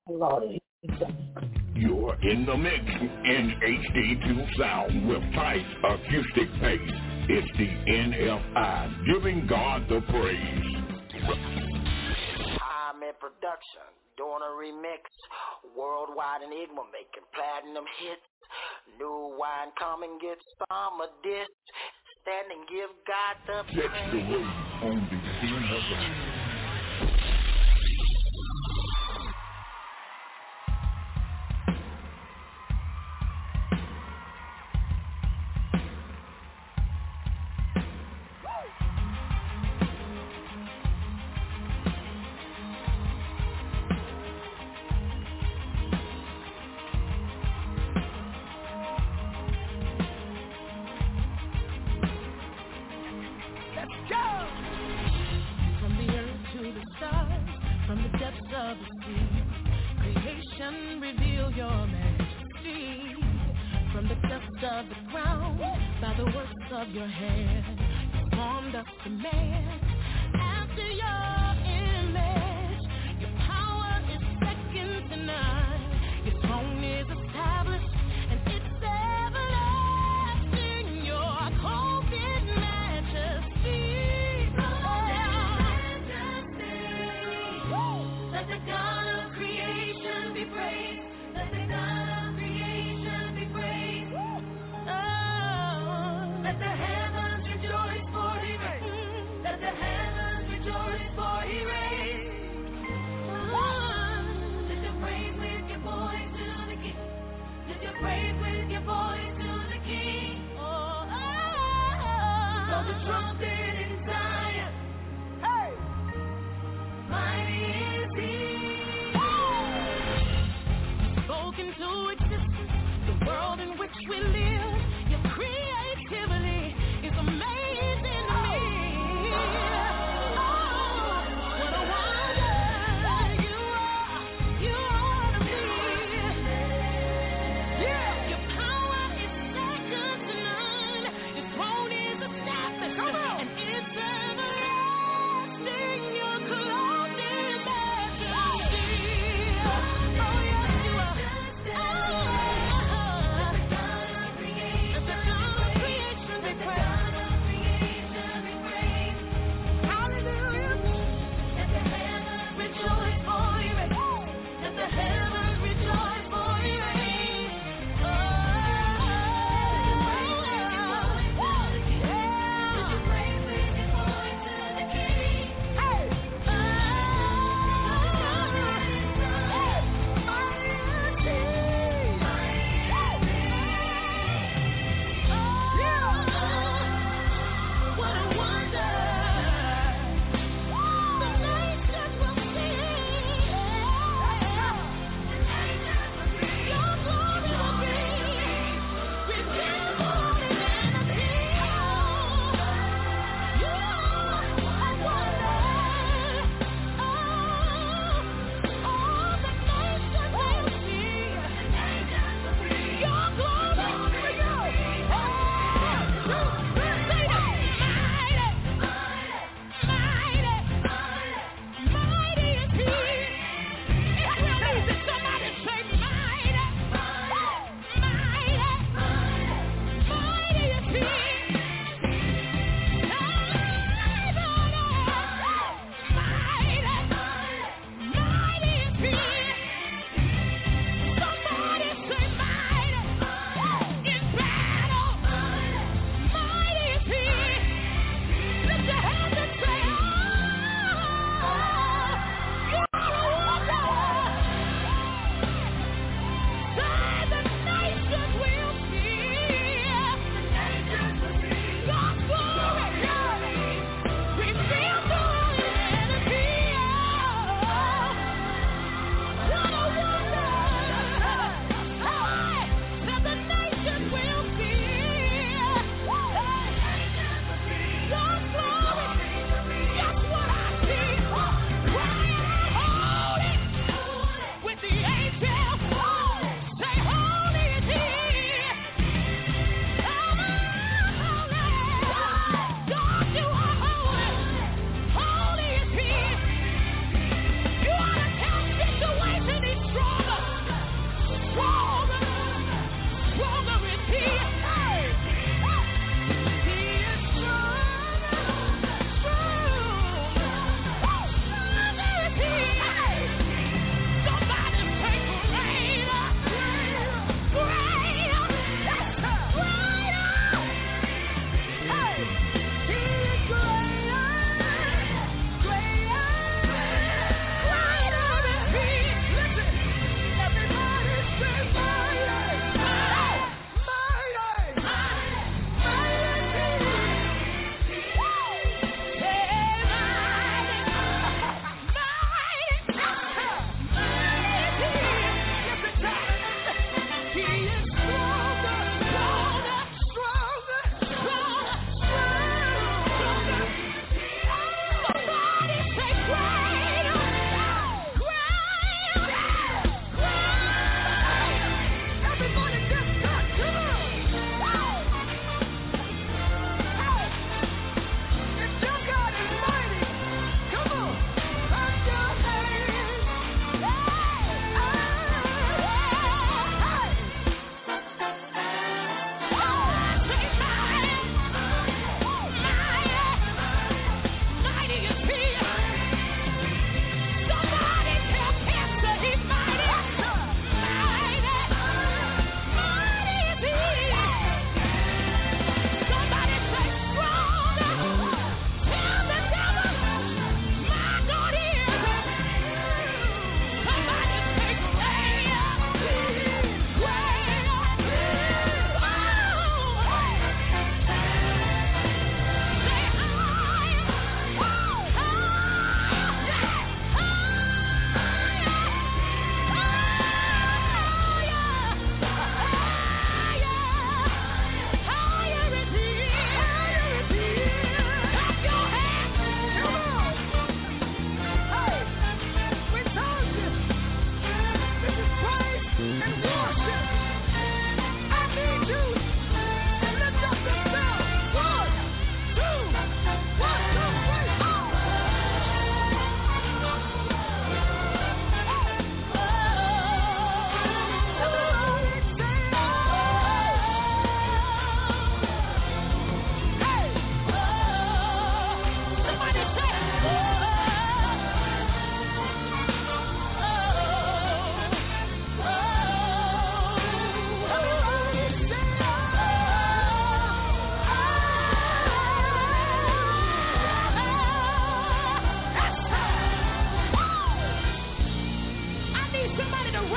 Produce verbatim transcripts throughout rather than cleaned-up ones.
Lord. You're in the mix in H D two sound with tight acoustic bass. It's the N F I, giving God the praise. I'm in production, doing a remix. Worldwide Enigma making platinum hits. New wine, come and get some of this. Stand and give God the praise. That's the way on the N F I. Come on!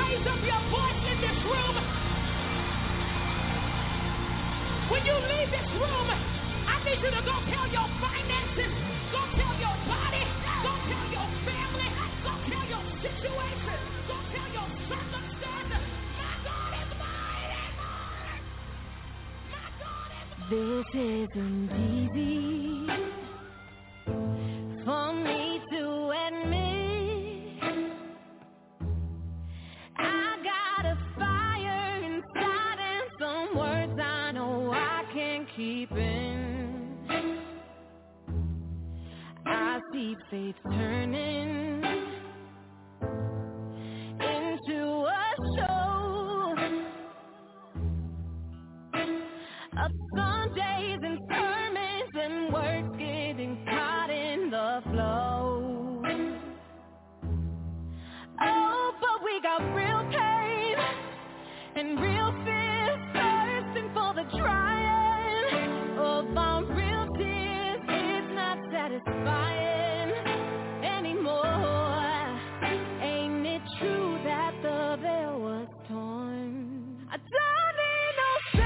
raise up your voice in this room. When you leave this room, I need you to go tell your finances, go tell your body, go tell your family, go tell your situation, go tell your circumstances. My God is mighty. My God is mighty. This isn't easy for me to admit. I got a fire inside and some words I know I can't keep in. I see faith turning into a show of Sundays and sermons and words getting caught in the flow. Oh, but we got real pain and real fear thirsting for the trying of our real tears. It's not satisfying anymore. Ain't it true that the veil was torn? I don't need no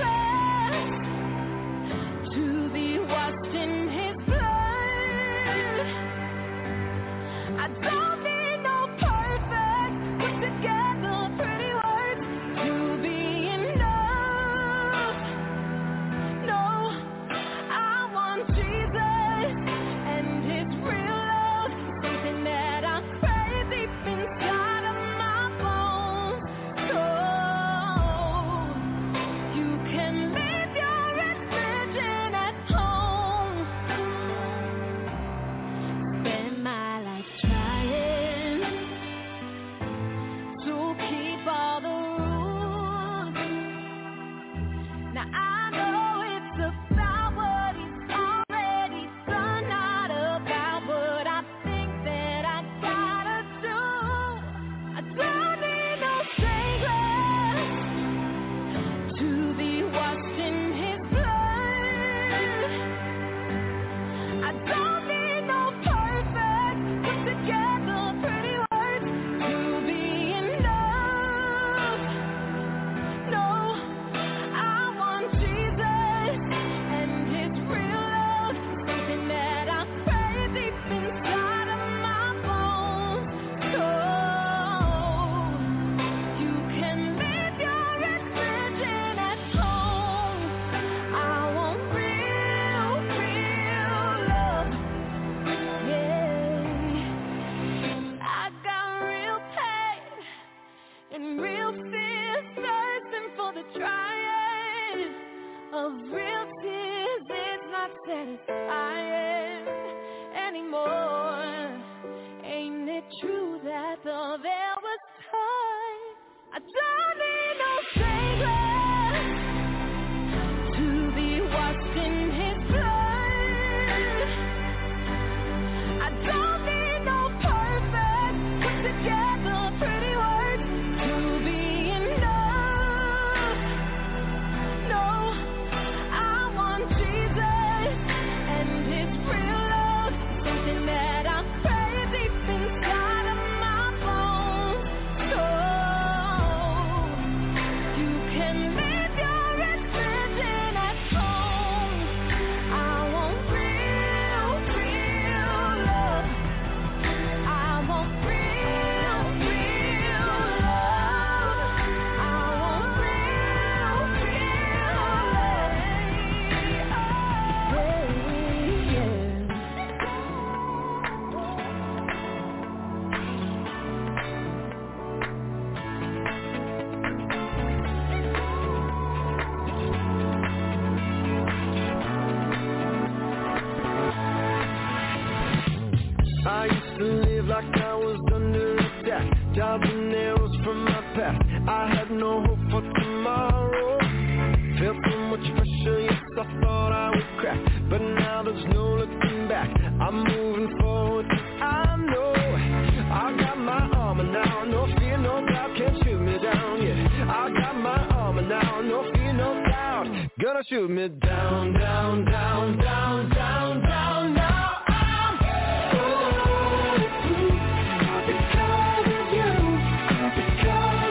savior to be washed in his blood. I don't need no perfect, put together pretty words to be enough. No, I want Jesus and his real love, something that I crave deep inside of my bones. So you can leave your religion at home. Spend my life trying to keep all the rules. Now I know it's about what he's already done, not about what I think that I gotta do. I don't need no savior to be washed in his blood. I don't need no perfect, put together pretty words to be enough. No, I want Jesus and his real love, something that I crave deep inside of my bones. So you can leave your religion at home. I want real, real love. Yeah, I got real pain and real fear thirsting for the trying of real tears. It's not satisfying anymore. Ain't it true that the veil was torn? I don't need no savior to be washed in his blood. I don't need no perfect, put together pretty words to be enough. No, I want Jesus and his real love, something that I crave deep inside of my bones. So you can leave your religion at home. I want real, real love. I want real, real love. I want real, real love. I used to live like I was under attack, jobs and arrows from my past. I had no hope for tomorrow. Felt so much pressure, yes, I thought I would crack. But now there's no looking back. I'm moving forward, I know I got my armor now. No fear, no doubt, can't shoot me down, yeah. I got my armor now. No fear, no doubt, gonna shoot me down, down, down, down, down, down, now. Because of you, because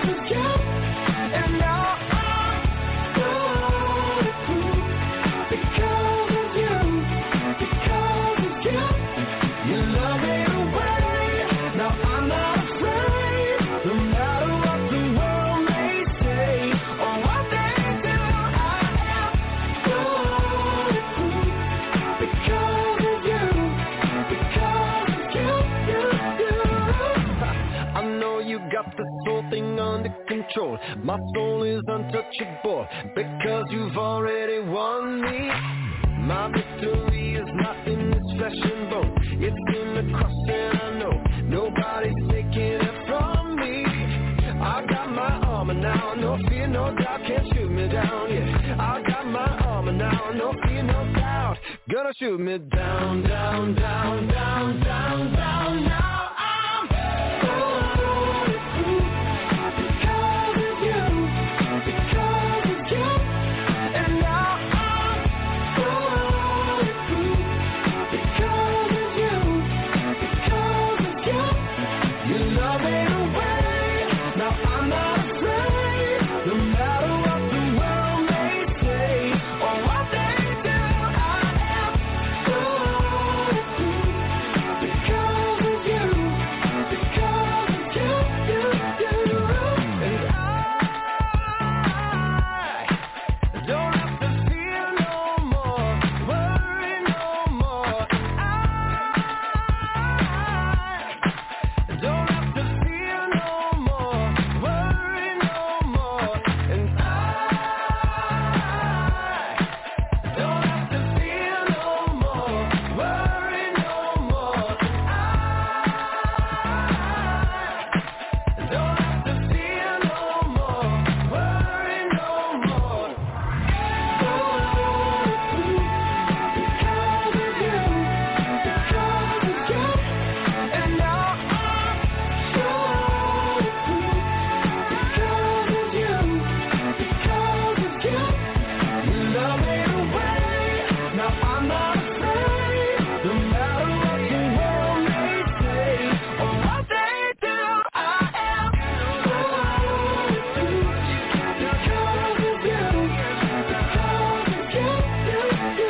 this whole thing under control. My soul is untouchable because you've already won me. My victory is not in this flesh and bone. It's in the cross and I know nobody's taking it from me. I got my armor now, no fear, no doubt, can't shoot me down, yeah. I got my armor now, no fear, no doubt, gonna shoot me down, down, down, down, down, down, now I'm bulletproof because of you, because of you, and now I'm bulletproof because of you, because of you, you love me away. Now I'm not afraid, no matter what the world may say or what they do. I am bulletproof because of you, because of you, you, you. And I don't have to fear no more, worry no more. I don't have to fear no more, worry no more. And I don't have to fear no more, worry no more. I don't have to fear no more, worry no more. Bulletproof because of you, because of you. And now I'm bulletproof because of you, because of you. You love me away. Now I'm not afraid, no matter what the world may say or what they do. I am bulletproof because of you, because of you, you, you.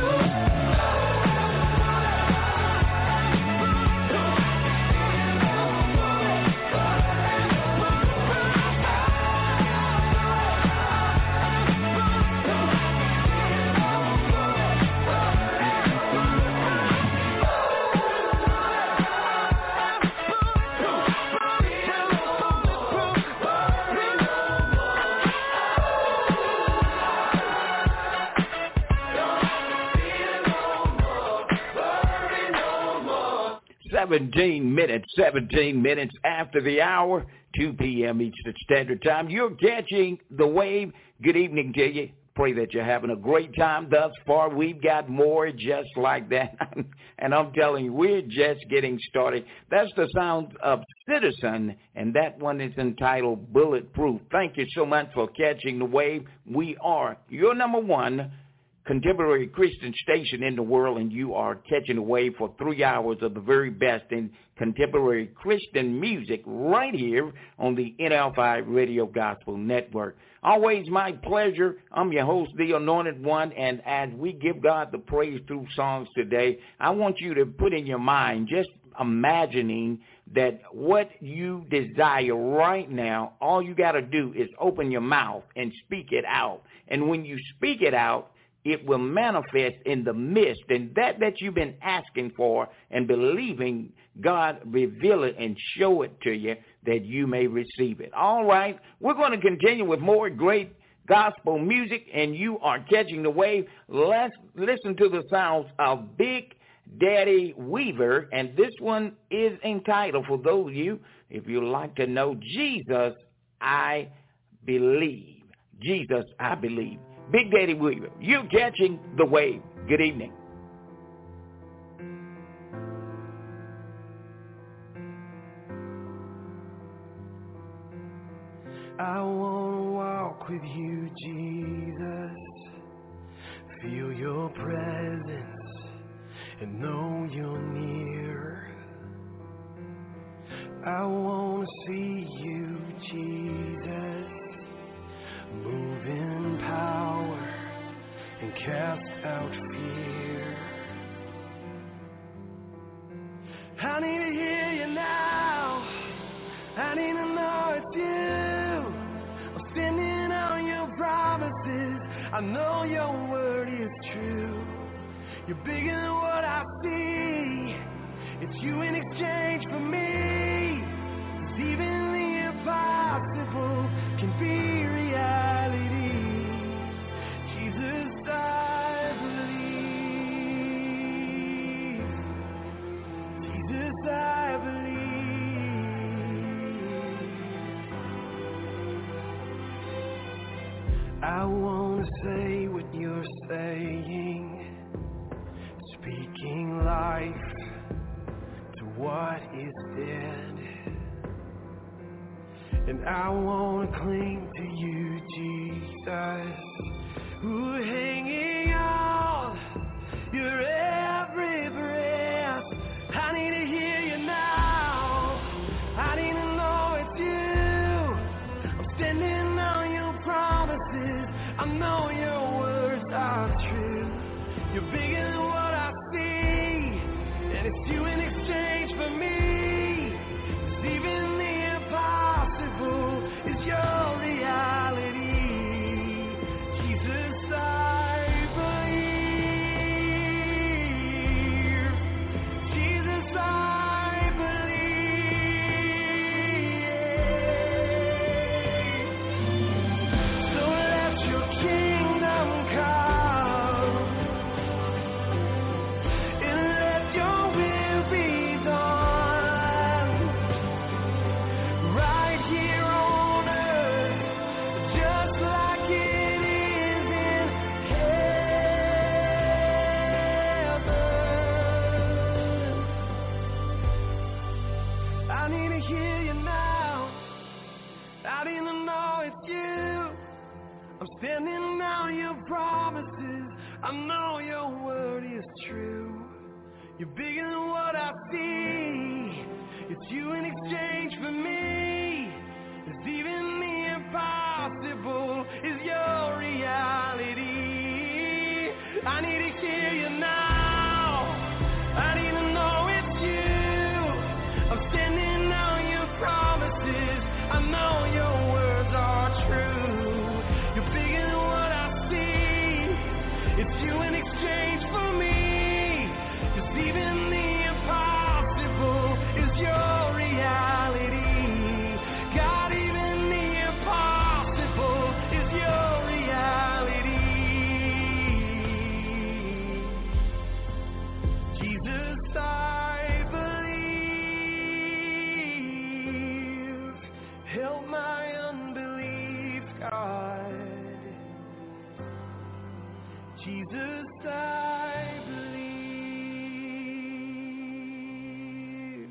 seventeen minutes, seventeen minutes after the hour, two p.m. Eastern Standard Time. You're catching the wave. Good evening to you. Pray that you're having a great time thus far. We've got more just like that. And I'm telling you, we're just getting started. That's the sound of Citizen, and that one is entitled Bulletproof. Thank you so much for catching the wave. We are your number one contemporary Christian station in the world, and you are catching the wave for three hours of the very best in contemporary Christian music right here on the N L five Radio Gospel Network. Always my pleasure. I'm your host, the Anointed One, and as we give God the praise through songs today, I want you to put in your mind just imagining that what you desire right now, all you got to do is open your mouth and speak it out. And when you speak it out, it will manifest in the midst, and that that you've been asking for and believing, God reveal it and show it to you that you may receive it. All right, we're going to continue with more great gospel music, and you are catching the wave. Let's listen to the sounds of Big Daddy Weaver, and this one is entitled, for those of you, if you like to know, Jesus, I Believe. Jesus, I Believe. Big Daddy Weaver, you catching the wave. Good evening. I want to walk with you, Jesus, feel your presence and know you're near. I want to see you, Jesus, move in power and cast out fear. I need to hear you now. I need to know it's you. I'm standing on your promises. I know your word is true. You're bigger than what I see. It's you in exchange for me. 'Cause even the I wanna say what you're saying, speaking life to what is dead. And I wanna cling to you, Jesus, who hanging on your every breath. I need to hear you now. I need to know it's you. I'm standing on your promises. I know your words are true. You're bigger than what I see, and it's you in exchange for me. 'Cause even the impossible is your reality. Jesus, I believe. Jesus, I believe. So let your kingdom come, and let your will be done, right here on earth, just like it is in heaven. I need to hear you now. I need to know it's you. I'm standing on your promises. I know your word is true. You're bigger than what I see. It's you in exchange for me. 'Cause even the impossible is your reality. I need to hear you now. I need to know it's you. I'm standing on your promises. I know your words are true. You're bigger than what I see. It's you in exchange for me. 'Cause even the impossible is your reality. God, even the impossible is your reality. Jesus, I believe. Help my unbelief, God. Jesus, I believe.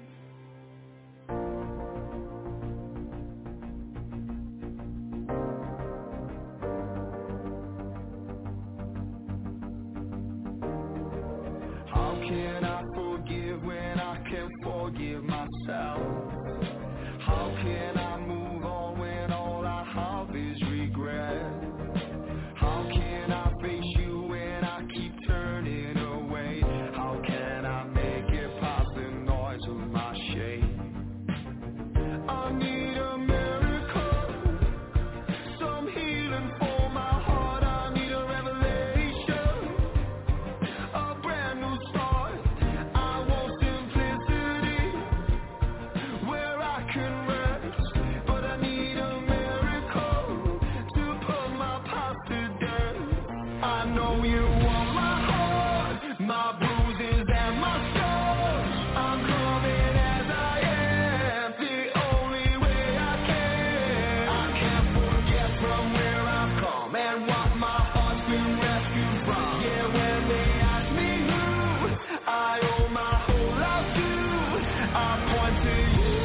How can I forgive when I can't forgive myself? How can I move on when all I have is regret? How can I face you when I keep turning away? How can I make it past the noise of my shame? I need a miracle, some healing for my heart. I need a revelation, a brand new start. I want simplicity, where I can rest. But I need a miracle to put my past to death. I know you want my heart, my bruises and my scars. I'm coming as I am, the only way I can. I can't forget from where I've come and what my heart's been rescued from. Yeah, when they ask me who I owe my whole life to, I point to you.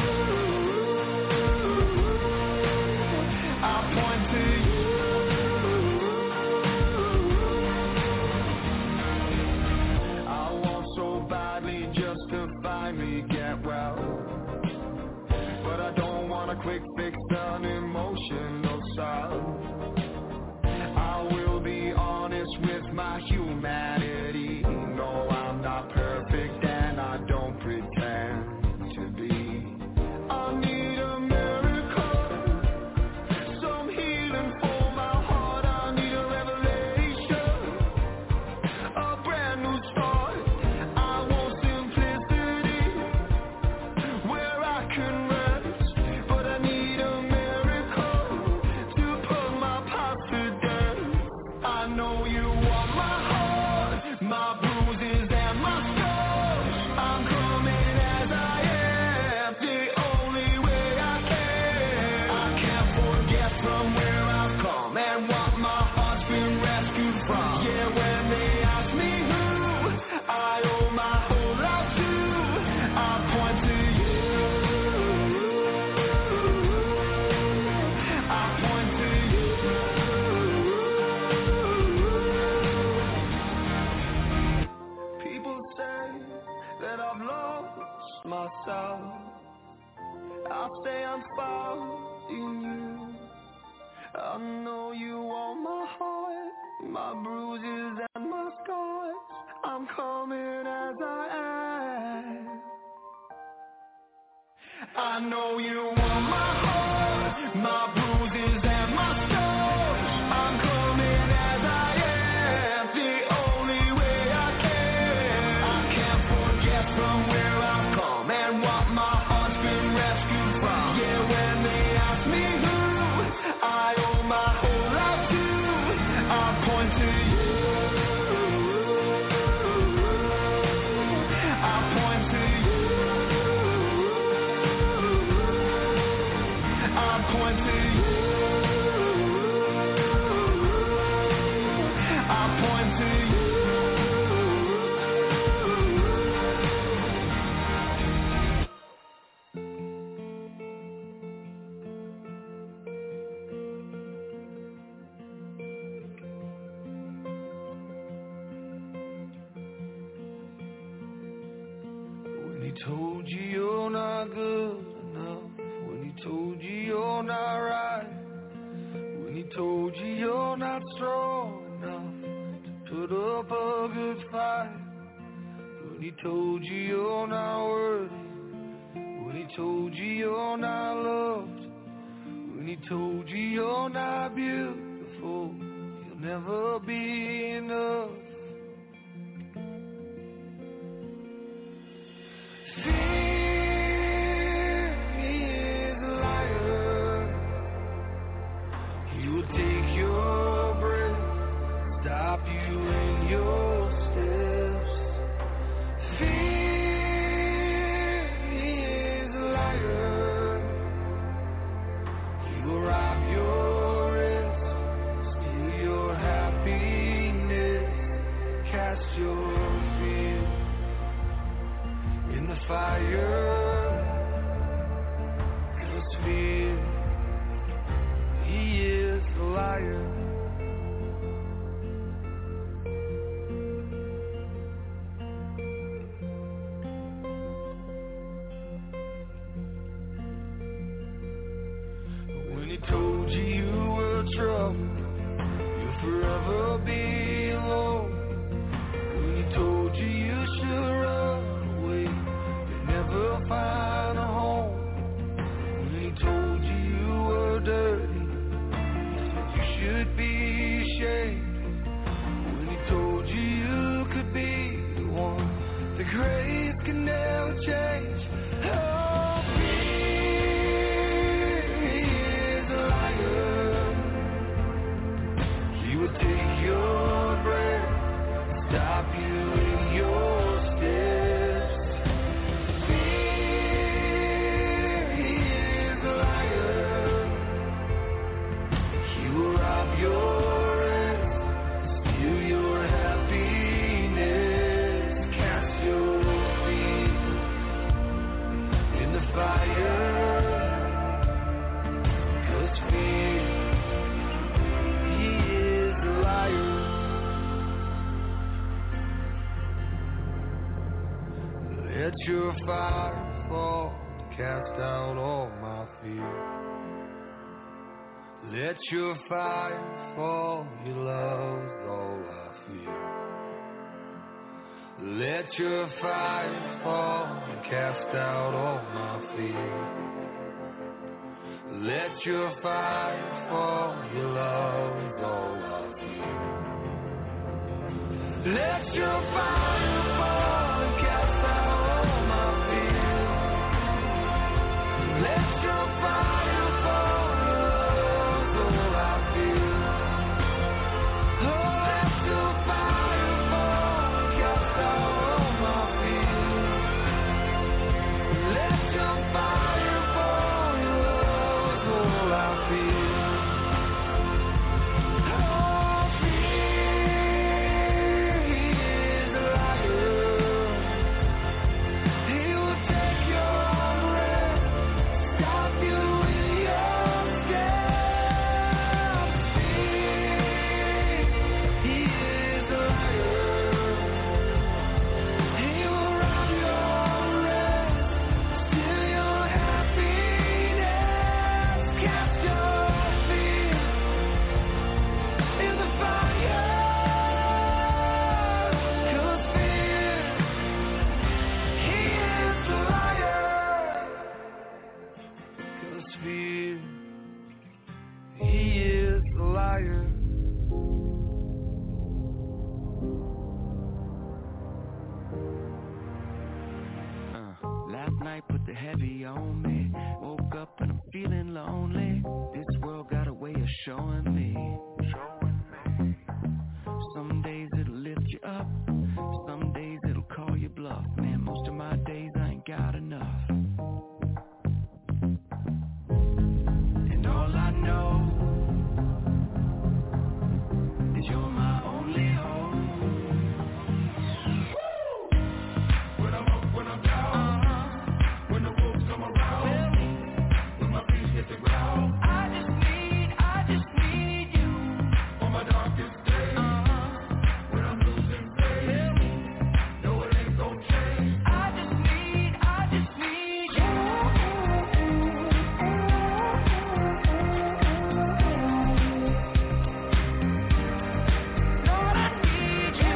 I point to you. I want so badly just to finally get well, but I don't want a quick fix, an emotional salve. I will be honest with my humanity. No, I'm not perfect and I don't pretend to be. I need a miracle, some healing for my heart. I need a revelation, a brand new start. I want simplicity, where I can rest. But I need a miracle to put in you. I know you want my heart, my bruises and my scars. I'm coming as I am. I know you want my heart, my bruises and my scars. I'm coming as I am, the only way I can. I can't forget from where I've come and what my heart's been rescued from. Yeah, when they ask me who I owe my whole life to, I point to you. I point to you. I point to you. I point to you. When he told you you're not good enough, when he told you you're not right, when he told you you're not strong enough to put up a good fight, when he told you you're not worthy, when he told you you're not loved, when he told you you're not beautiful, you'll never be enough. Fear is a liar. He will take your breath, stop you in your steps. Fear is a liar. He will rob your rest, steal your happiness, cast your fear in the fire. 'Cause fear, he is a liar. When he told you you were trouble, you'll forever be alone. When he told you you should run away, you'll never find a home. When he told you you were dirty, he said you should be ashamed. When he told you you could be the one, the grace can never change. Oh, fear is a liar. He will take your breath, stop you in your steps. Fear is a liar. He will rob your rest, steal your happiness, cast your feet in the fire. 'Cause fear, he is a liar. Let your fire fall, cast out all my fear. Let your fire fall, your love's all I fear. Let your fire fall and cast out all my fear. Let your fire fall, your love's all I fear. Let your fire fall and cast out all my fear. Let your fire fall, your love's all I feel. Oh, let your fire fall and cast out all my fear. Let your fire fall, your love's all I feel. Oh, fear is a liar. fire. Uh, last night put the heavy on me. Woke up and I'm feeling lonely. This world got a way of showing me. Showing me. Some days it'll lift you up. Some days it'll call you bluff. Man, most of my days I ain't got enough. And all I know is you're my only hope. When I'm up, when I'm down, uh-huh. When the wolves come around, when my feet hit the ground, I just need, I just need you on my darkest day. Uh-huh. When I'm losing faith, no it ain't gon' change. I just need, I just need you. Lord, I need you.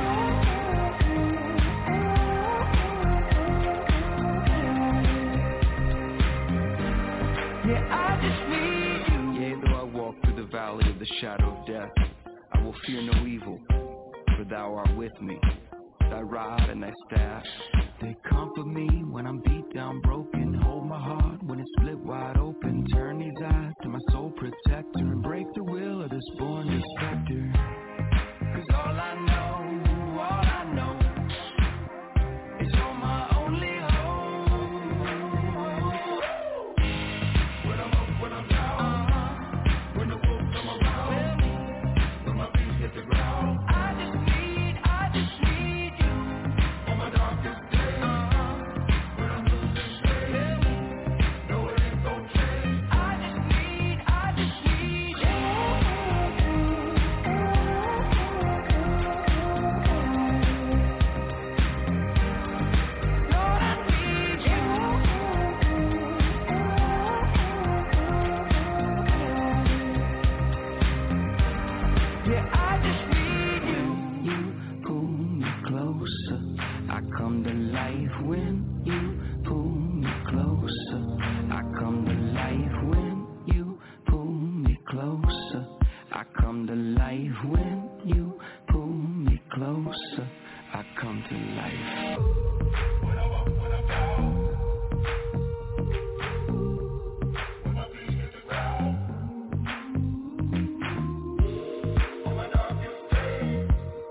Yeah, I just need you. Yea, though I walk through the valley of the shadow of death, I will fear no evil, for thou art with me. Thy rod and thy staff, they comfort me when I'm beat down, broken. Hold my heart when it's split wide open. Turn these eyes to my soul protector and break the will of this born defector. Cause all I know, all I know is you're my only hope. When I'm up, when I'm down, uh-huh. When the wolves come around, when my feet hit the ground, I just need, I just need you on my darkest day. Uh-huh. When I'm losing faith, no it ain't gon' change. I just need, I just need you. Lord, I need you. Yeah, I just need you. You pull me closer. I come to life when you pull me closer. I come to life when you pull me closer. I come to life when you pull me closer. I come to life. When I'm up, when I'm down, when my feet hit the ground, on my darkest day,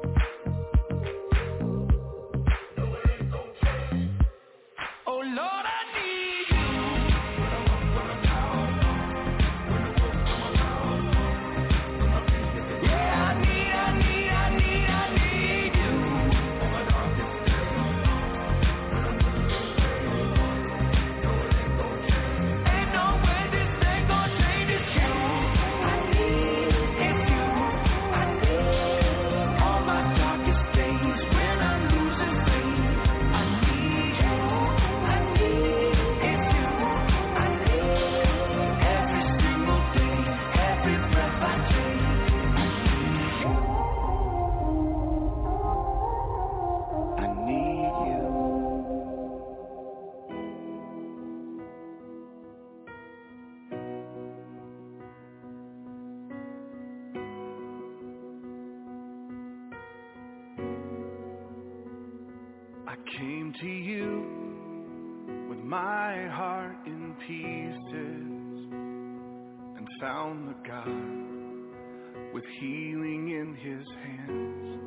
no it ain't gon' change. Oh Lord, I need you. When I'm up, when I'm down, when the wolves come around, when my feet hit the ground. Yeah, I need, I need, I need, I need you. On my darkest day, when I'm losing faith, no it ain't gon' change. Ain't no way this ain't gon' change. It's you. I need, it's you. I need all my darkest days when I'm losing faith. I need you. I need, it's you. I need every single day, every breath I take. I need you. I need you. I came to you with my heart in pieces and found the God with healing in his hands.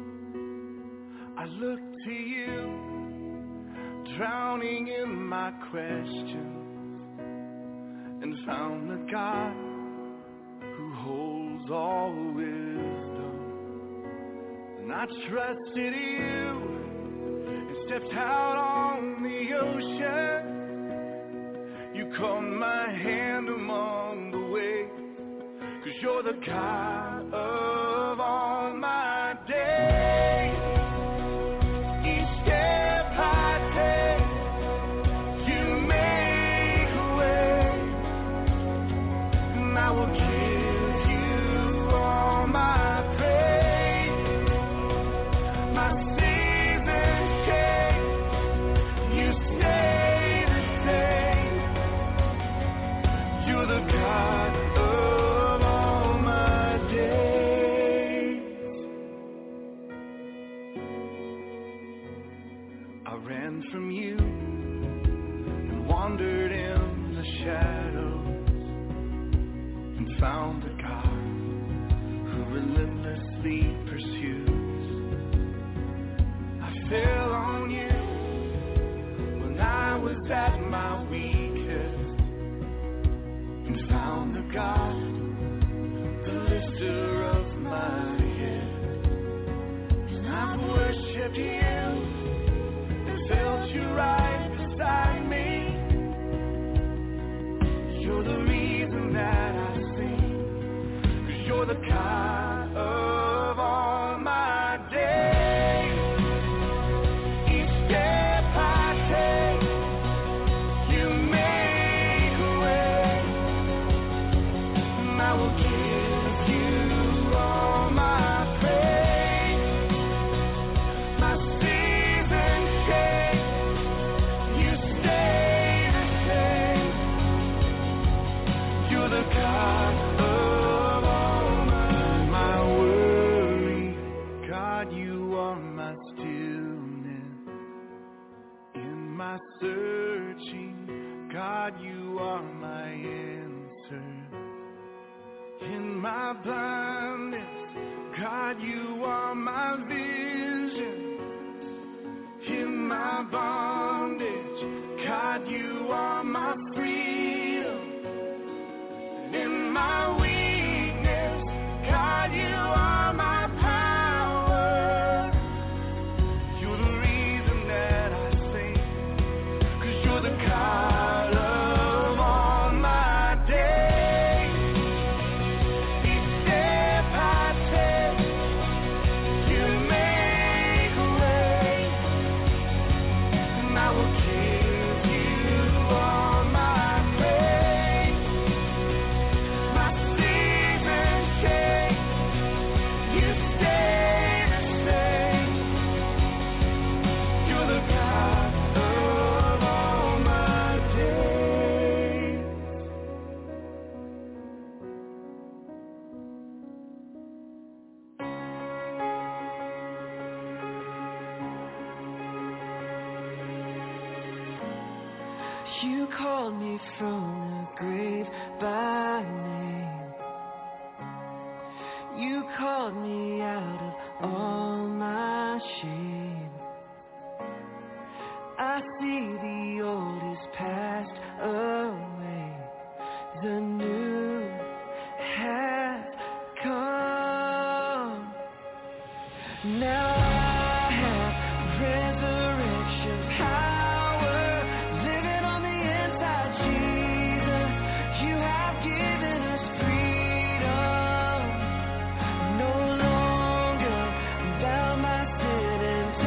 I looked to you, drowning in my questions, and found the God who holds all wisdom. And I trusted you and stepped out on the ocean. You caught my hand among the waves, 'cause you're the God of all my days. Each step I take, you make a way, and I will give you all my praise. My seasons change, you stay the same. You're the God of all my days. found a God who relentlessly pursues. I fell on you when I was at my weakest, and found the God, the lifter of my head. And I've worshipped you and felt you right beside me. You're the reason that I sing, 'cause you're the God of all my days. Each step I take, you make a way. I will give you all my praise. My seasons change, you stay the same. You're the God of all my, my worry. God, you are my stillness. In my searching, God, you are my answer. In my blindness, God, you are my vision. In my bondage, God, you are my freedom. In my weakness, God, you are my power. You're the reason that I sing, 'cause you're the God of all my days. Each step I take, you make a way. And I will give you all my praise. My seasons change, you stay the same. You're the God of all my days. You called me from the grave by name. You called me out of all my shame. I see the old is passed away, the new has come. Now I have resurrection power living on the inside, Jesus. You have given us freedom. No longer bound by sin and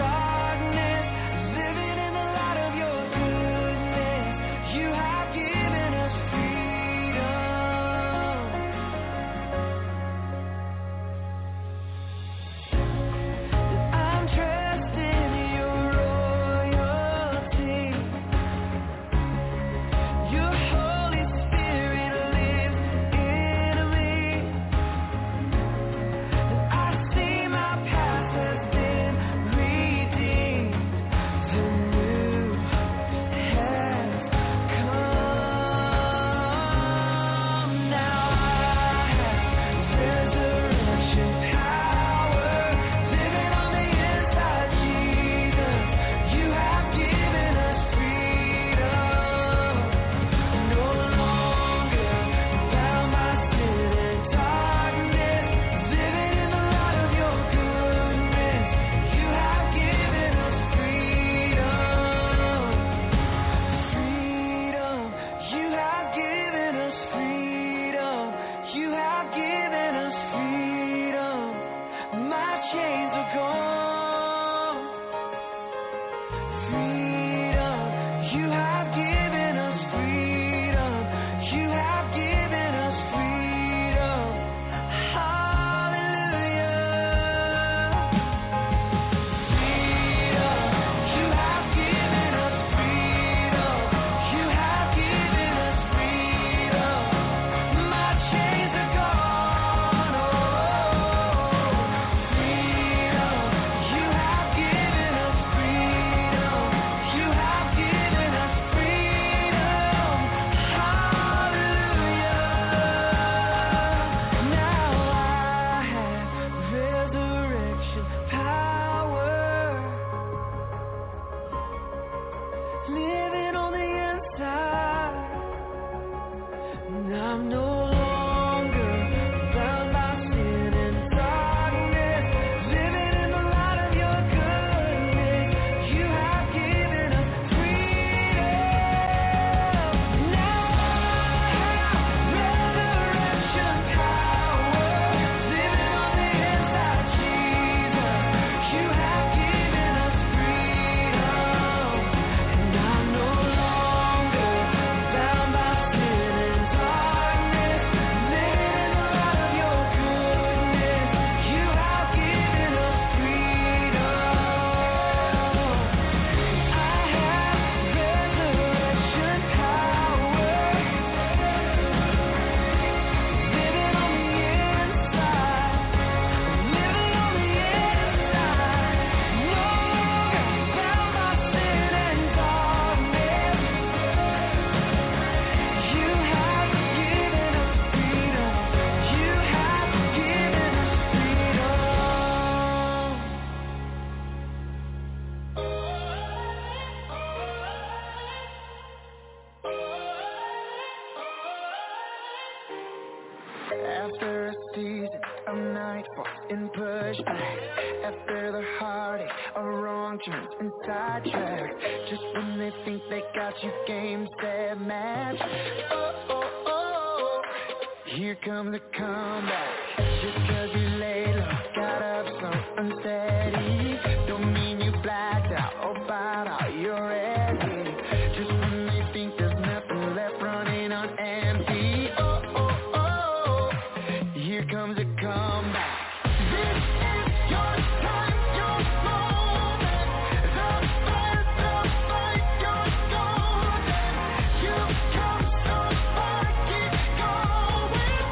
After a season of nightfall and pushback, after the heartache of wrong turns and sidetracks, just when they think they got you game, set, match. Oh, oh, oh, here comes the comeback. Just cause you laid low, got up so unsteady, don't mean you blacked out or bowed out, you're ready. Just when they think there's nothing left running on empty. Oh, oh, oh, here comes a comeback. This is your time, your moment. The fight, the fight, you're golden. You've come so far, keep going.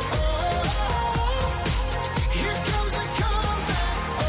Oh, here comes a comeback.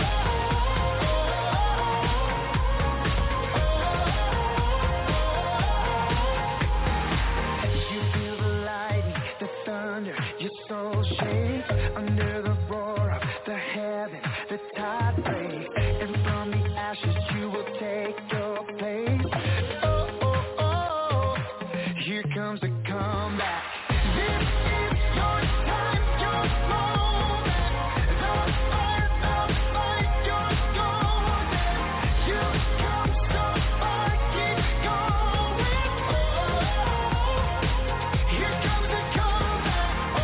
You feel the lightning, the thunder, your soul shakes under the roar of the heaven, the tide breaks, and from the ashes you will take your place. Oh, oh, oh, here comes the comeback. This is your time, your moment. The fight, the fight, you're golden. You've come so far, keep going. Oh, here comes the comeback.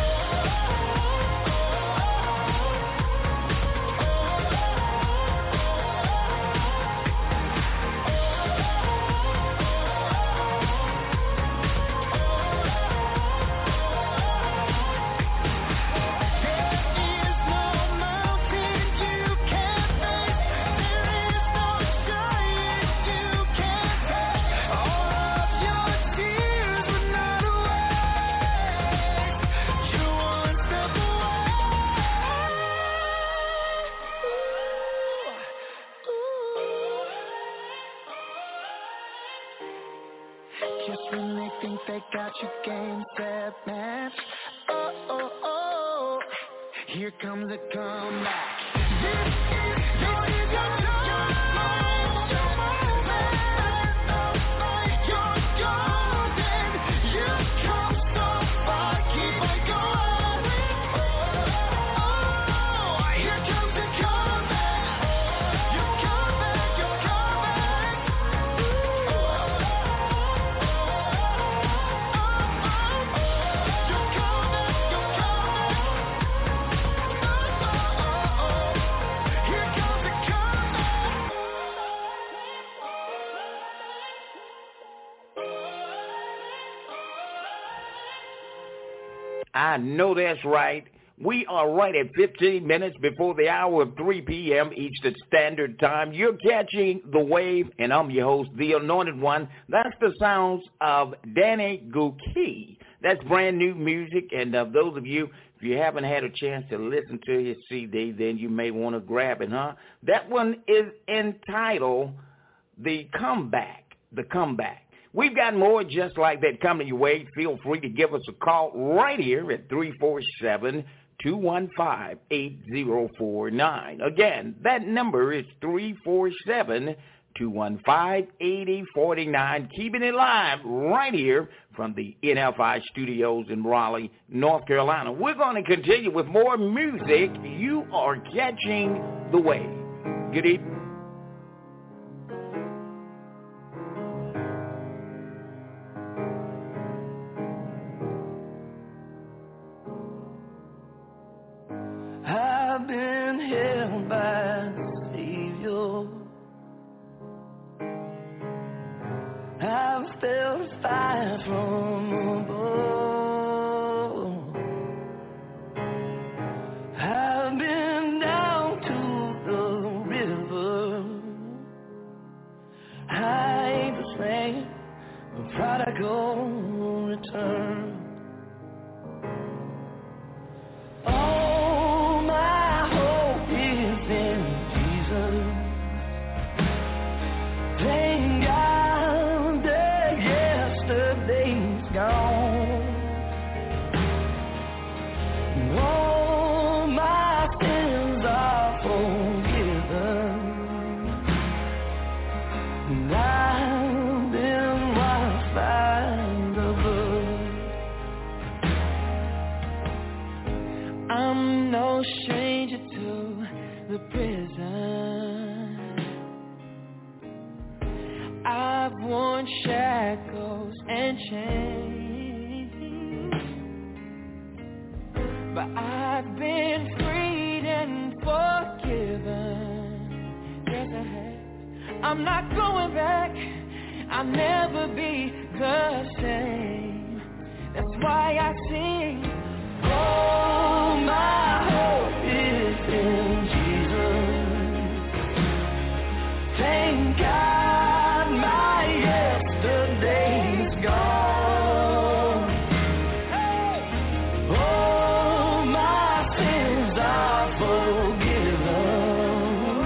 Just when they think they got you game, set, match. Oh, oh, oh, here comes a comeback. This is your time, your moment, your moment. The fight, you're golden. You've come so far, keep on going. Oh, here comes the comeback. Your comeback, your comeback. I know that's right. We are right at fifteen minutes before the hour of three p.m. Eastern Standard Time. You're catching the wave, and I'm your host, the Anointed One. That's the sounds of Danny Gokey. That's brand new music, and uh, those of you, if you haven't had a chance to listen to his C D, then you may want to grab it, huh? That one is entitled The Comeback, The Comeback. We've got more just like that coming your way. Feel free to give us a call right here at three four seven, two one five, eight zero four nine. Again, that number is three four seven, two one five, eight zero four nine. Keeping it live right here from the N F I studios in Raleigh, North Carolina. We're going to continue with more music. You are catching the wave. Good evening. I've been held by the Savior. I've felt fire from above. I've been down to the river. I ain't the same, a prodigal return. All my hope is in no stranger to the prison. I've worn shackles and chains, but I've been freed and forgiven. Yes, I have. I'm not going back. I'll never be the same. That's why I sing. Oh, my hope is in Jesus. Thank God my yesterday's gone. Oh, my sins are forgiven.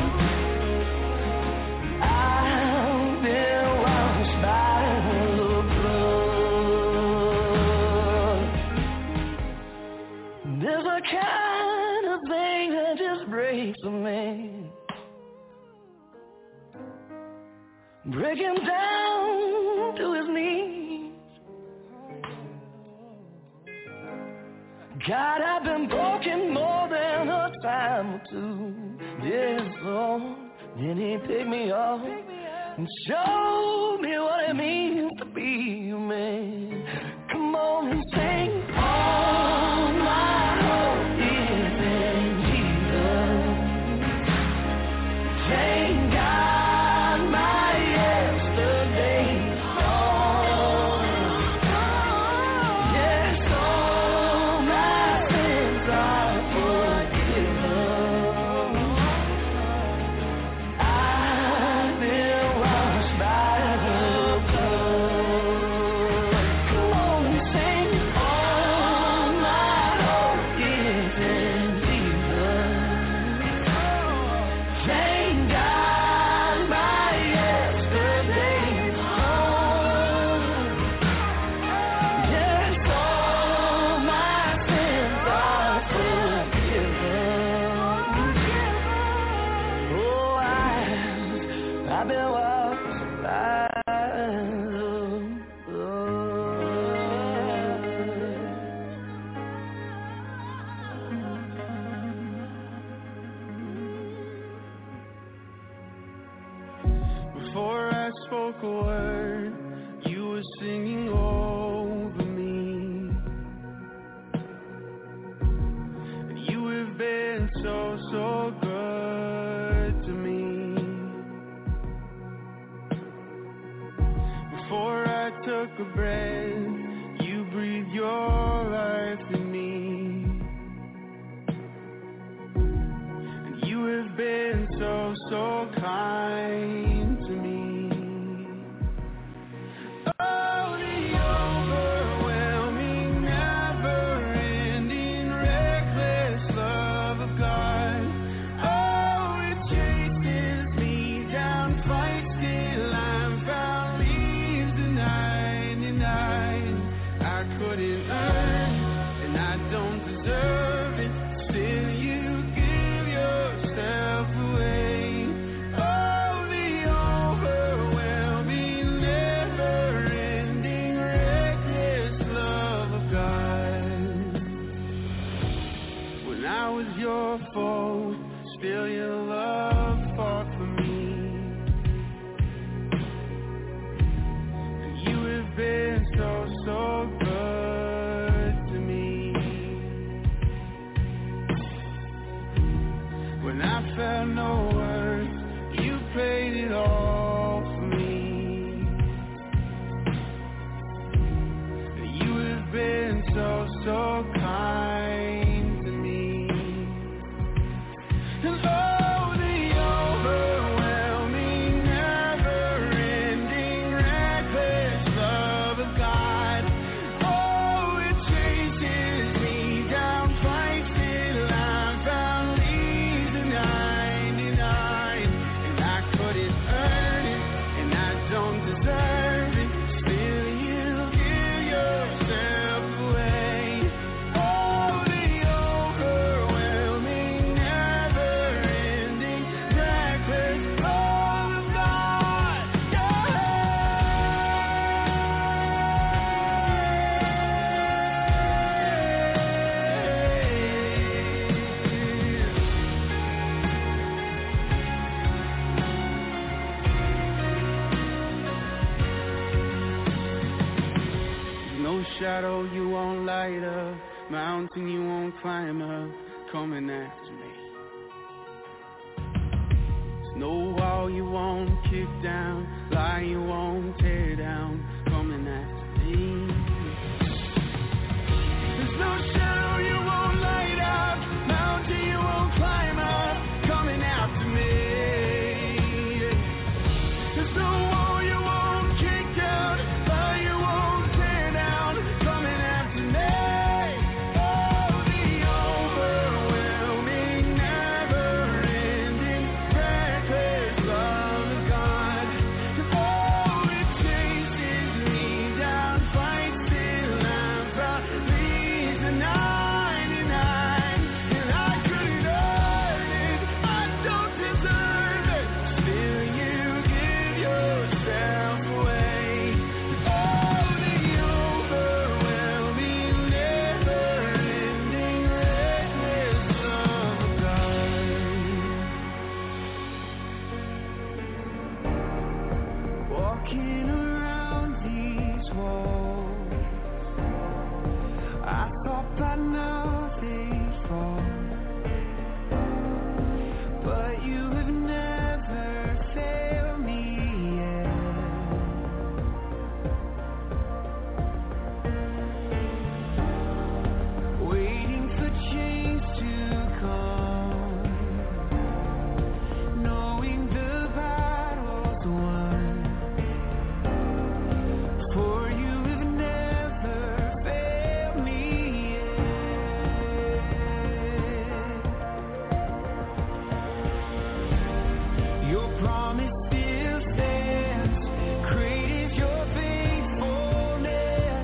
I've been washed by the blood. There's a kind of thing that just breaks a man, break him down to his knees. God, I've been broken more than a time or two. Yes, Lord. Then he picked me up and showed me what it means to be a man. Come on and sing. All my hope is in Jesus. Thank God my yesterday's gone. Yes, all my sins are forgiven. I've been washed by the blood. Come on and sing. All my hope is in Jesus. Thank God my yesterday's gone. Yes, all my sins are forgiven. Oh, I, I've been washed by the blood. Before I spoke a word, you were singing over me. And you have been so, so good to me. Before I took a breath, you breathed your life in me. And you have been so, so kind to me. Oh, the overwhelming, never-ending, reckless love of God. Oh, it chases me down, fights till I'm found, leaves the ninety-nine. I couldn't earn, and I don't deserve it. Still, you give yourself away. Oh, the overwhelming, never-ending, reckless love of God. When I was your foe, still your love fought for me. And you have been so, so good to me. When I felt no worth, you paid it all for me. And you have been so, so kind to me. And oh, the overwhelming, shadow you won't light up, mountain you won't climb up, coming after me. There's no wall you won't kick down, lie you won't tear down, coming after me. There's no shadow you won't light up, mountain you won't climb up, coming after me. There's no wall you won't kick down, lie you won't tear down, coming after me. Oh, the overwhelming, never-ending, reckless love of God. Oh, it chases me down, fights till I'm found, leaves the ninety-nine, and I couldn't earn it, I don't deserve it, still you give yourself away. Oh, the overwhelming, never-ending, reckless love of God. Walking around these walls, I thought by now they'd fall, but you have never failed me yet. Waiting for change to come, knowing the battle's won, for you have never failed me yet. Your promise still stands, great is your faithfulness,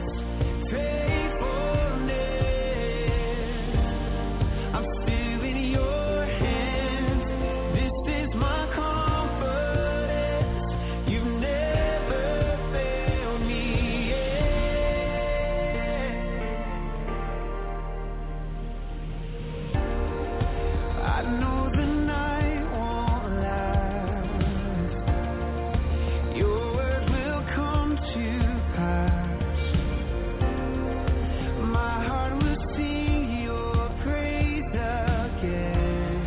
faithfulness. I'm still in your hands, this is my confidence, you've never failed me yet. I know the night won't last, your word will come to pass, my heart will sing your praise again.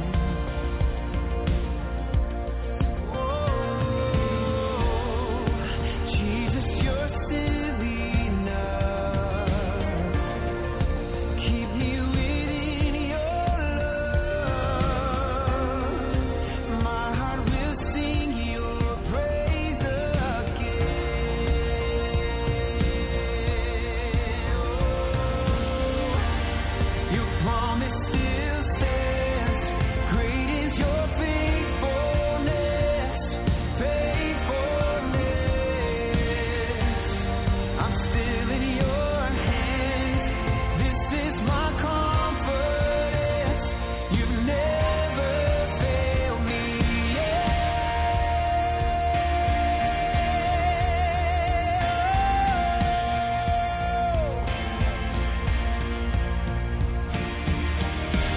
Oh, Jesus, you're still enough, keep me within your love, my heart will sing your praise again. Your promise still stands, great is your faithfulness, faithfulness. I'm still in your hands, this is my confidence, you've never failed me yet.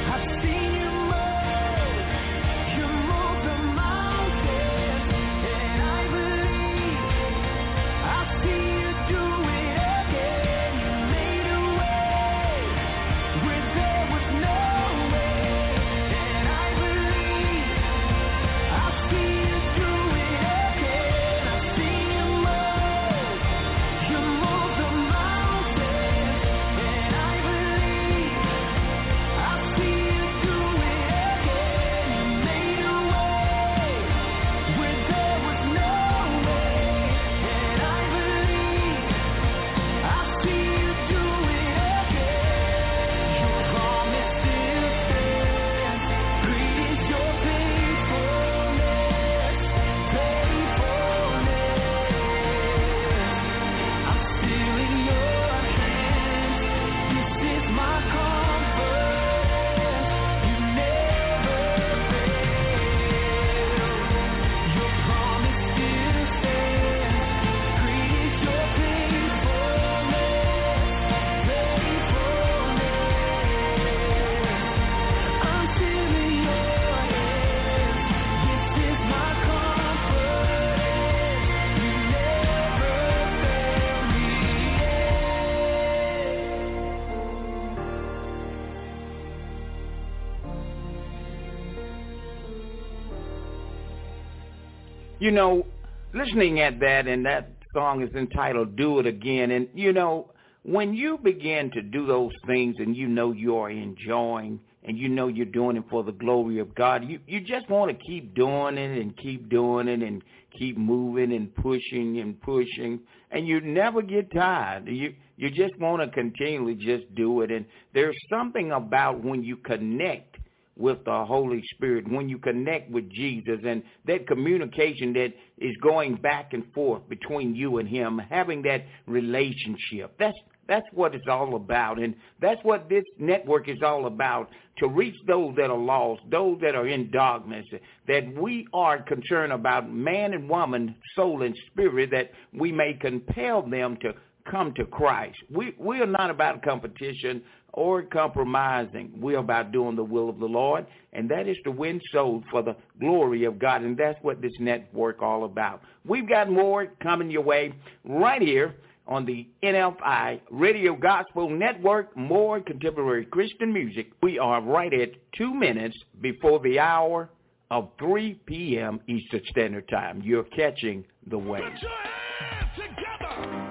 You know, listening at that, and that song is entitled Do It Again. And, you know, when you begin to do those things and you know you are enjoying and you know you're doing it for the glory of God, you, you just want to keep doing it and keep doing it and keep moving and pushing and pushing. And you never get tired. You, you just want to continually just do it. And there's something about when you connect with the Holy Spirit, when you connect with Jesus, and that communication that is going back and forth between you and him, having that relationship. That's that's what it's all about, and that's what this network is all about, to reach those that are lost, those that are in darkness, that we are concerned about man and woman, soul and spirit, that we may compel them to come to Christ. We we are not about competition or compromising. We're about doing the will of the Lord, and that is to win souls for the glory of God, and that's what this network all about. We've got more coming your way right here on the N F I Radio Gospel Network, more contemporary Christian music. We are right at two minutes before the hour of three p.m. Eastern Standard Time. You're catching the wave. Put your hands together.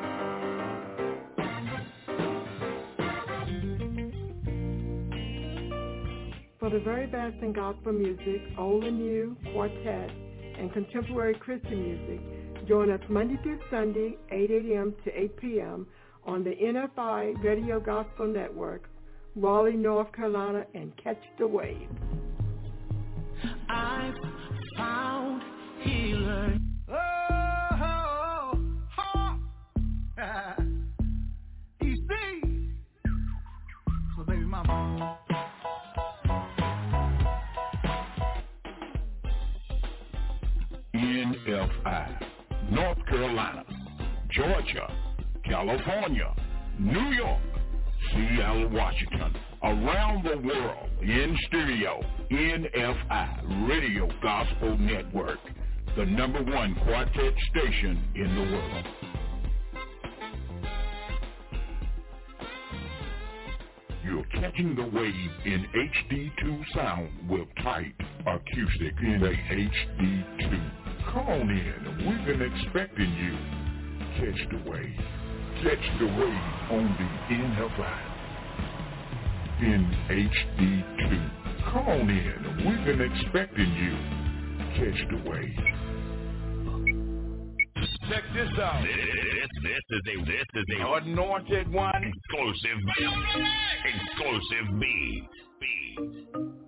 For the very best in gospel music, old and new, quartet, and contemporary Christian music, join us Monday through Sunday, eight a.m. to eight p.m. on the N F I Radio Gospel Network, Raleigh, North Carolina, and catch the wave. I've found healer. Oh, oh, oh. You see? So baby mama. N F I, North Carolina, Georgia, California, New York, Seattle, Washington, around the world, in stereo, N F I Radio Gospel Network, the number one quartet station in the world. You're catching the wave in H D two sound with tight acoustic in the H D two. Come on in, we've been expecting you. Catch the wave. Catch the wave on the N F I in H D two. Come on in, we've been expecting you. Catch the wave. Check this out. This, this is a this is a Anointed one. exclusive exclusive beat. Beat.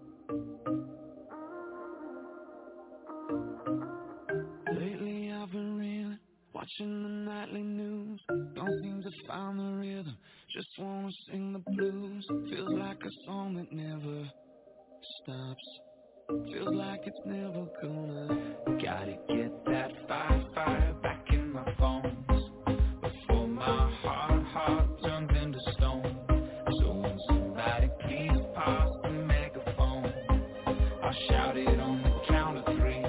Lately I've been reeling, watching the nightly news. Don't seem to find the rhythm, just wanna sing the blues. Feels like a song that never stops. Feels like it's never gonna. Gotta get that fire, fire back in my bones before my heart, heart turns into stone. So when somebody please pass the megaphone, I'll shout it on the count of three.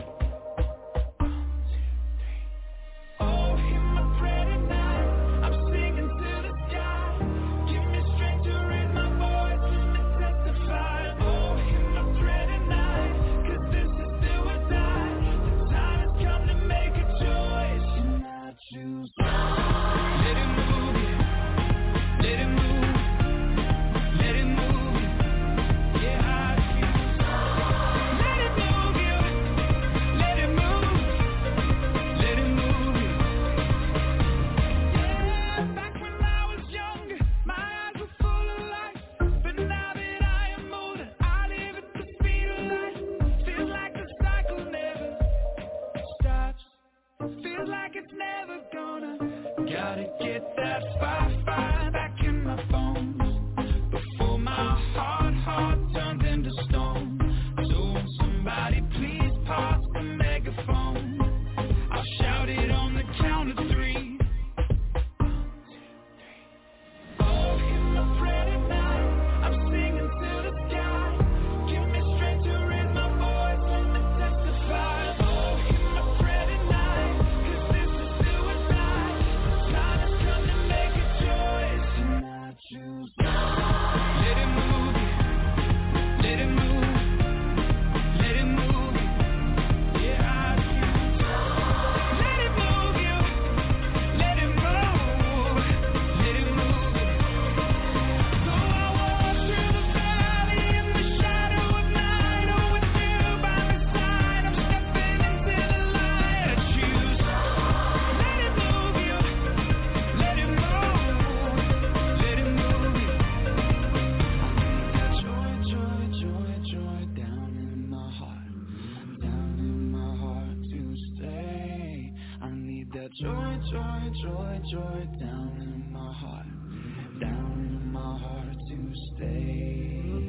Oh, hear my prayer tonight. I'm singing to the sky. Give me strength to raise my voice. Let me testify. Oh, hear my prayer tonight. 'Cause this is still a die. The time has come to make a choice. And I choose. Let it move you. Let it move. Let it move you. Yeah, I choose. Let it move you. Let it move. Let it move you. Yeah, back when I was younger, my eyes were full of life. But now that I am older, I live at the speed of light. Feels like the cycle never stops. Feels like it's never gonna. Gotta get that fire, fire back in my bones before my heart, heart turns into stone. So when somebody please pass the megaphone, I'll shout it on the count of three. Oh, hear my prayer tonight. I'm singing to the sky. Give me strength to raise my voice. Let me testify. Oh, hear my prayer tonight. 'Cause this is still a die. The time has come to joy, joy, joy, joy down in my heart, down in my heart to stay.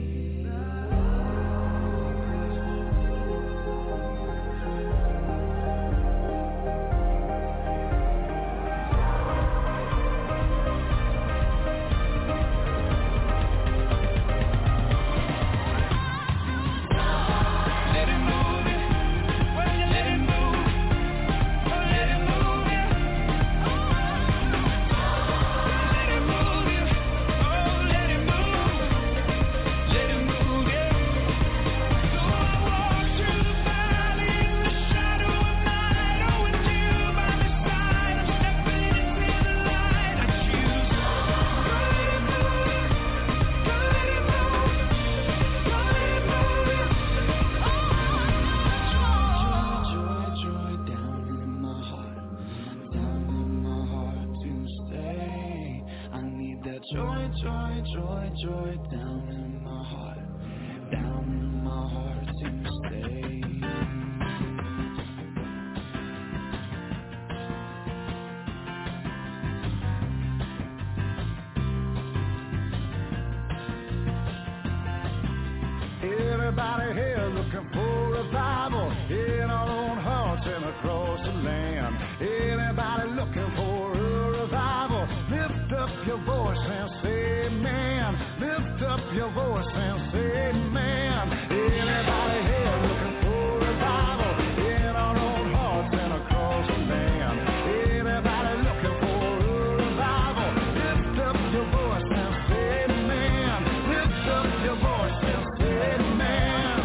Everybody here looking for revival in our own hearts and across the land. Anybody looking for a revival, lift up your voice and say amen. Lift up your voice and say amen. Anybody here looking for revival in our own hearts and across the land. Anybody looking for a revival, lift up your voice and say amen. Lift up your voice and say amen.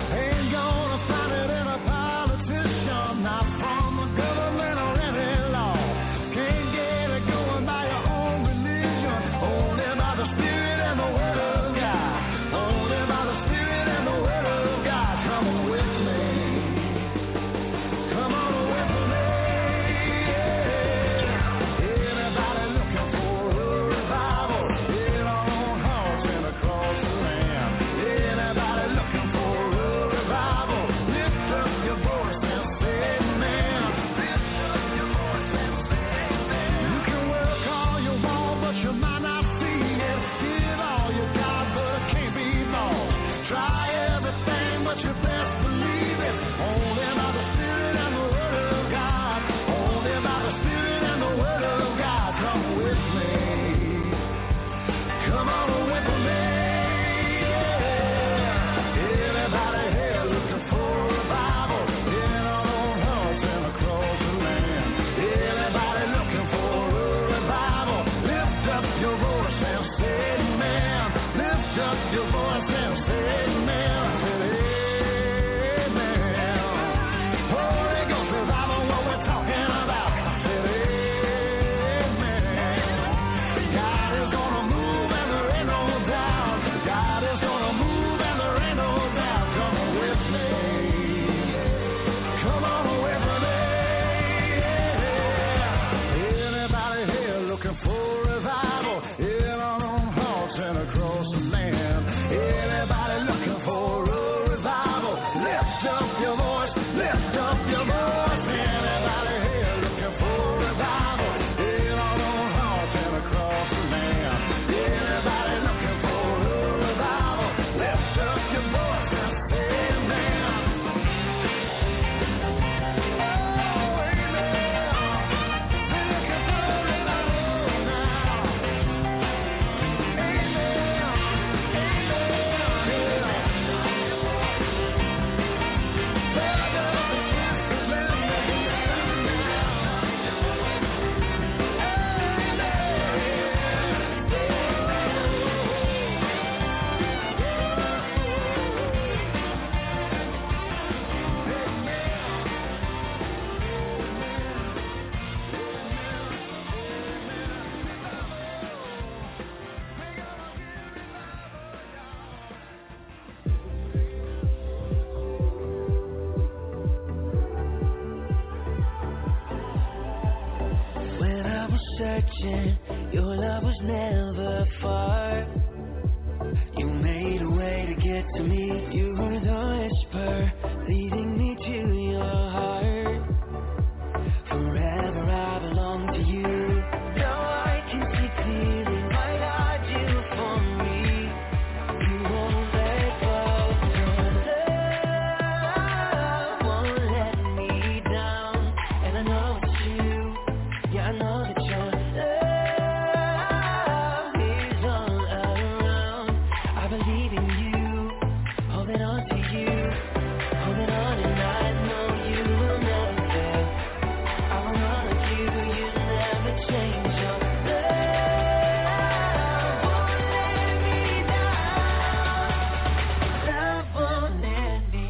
Searching, your love was never far. You made a way to get to me. You were the whisper leading me to your heart. Forever I belong holding on to you, holding on, and I know you will never fail. I want all of you, you never change your love won't let me down. Love won't let me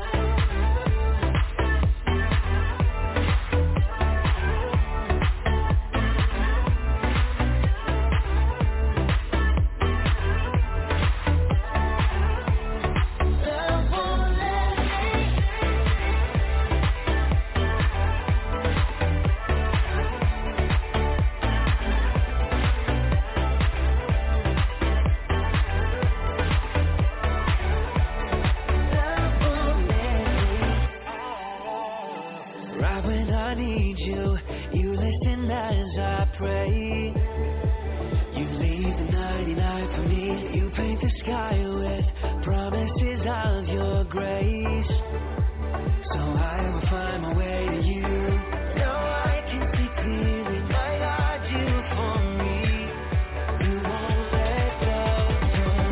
right when I need you, you listen as I pray. You leave the ninety-nine for me. You paint the sky with promises of your grace. So I will find my way to you. Now I can see clearly my God, you for me. You won't let go. Your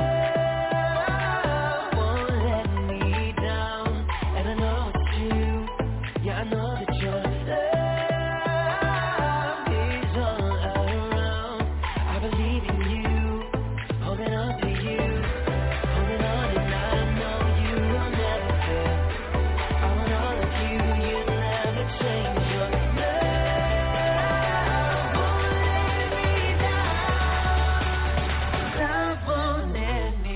love won't let me down. And I know it's true. Yeah, I know that your love is all around. I believe in you, holding on to you, holding on, and I know you will never fail. I want all of you, you never change your love won't let me down. Love won't let me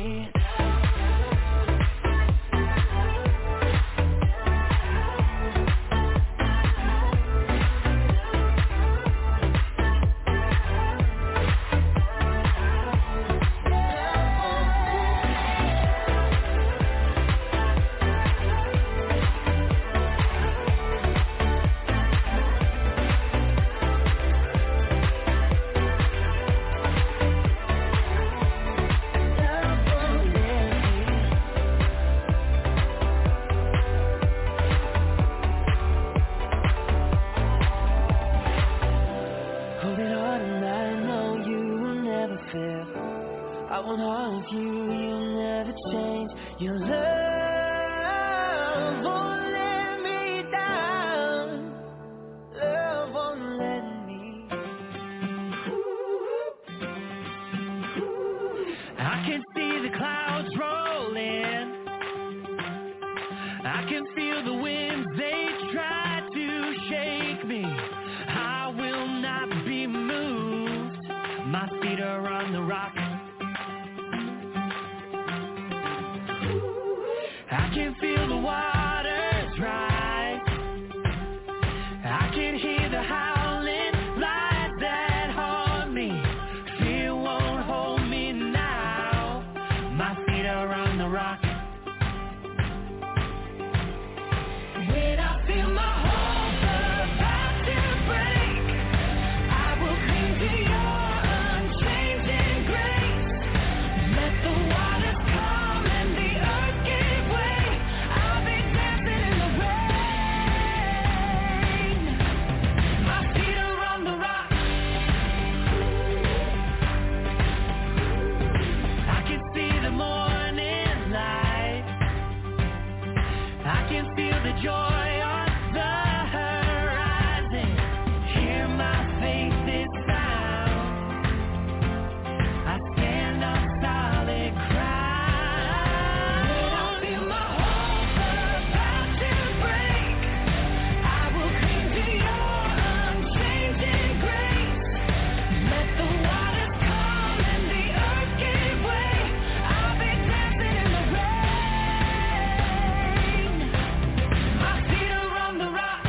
holding on, and I know you will never fail. I want all of you, you'll never change. Your love won't let me down. Love won't let me. I can see the clouds rolling. I can feel the winds, they try to shake me. I will not be moved. My feet are on the rock. I can feel the waters rise. I can hear the howling light that haunt me. Fear won't hold me now. My feet are on the rock. When I feel my hope about to break, I will cling to your unchanging grace. Let the waters come and the earth give way. I'll be dancing in the rain. My feet are on the rock. I can see the morning light. I can feel the joy on the horizon. Hear my faith's sound. I stand on solid ground. When I feel my hope about to break, I will cling to your unchanging grace. Let the waters come and the earth give way. I'll be dancing in the rain. My feet are on the rock.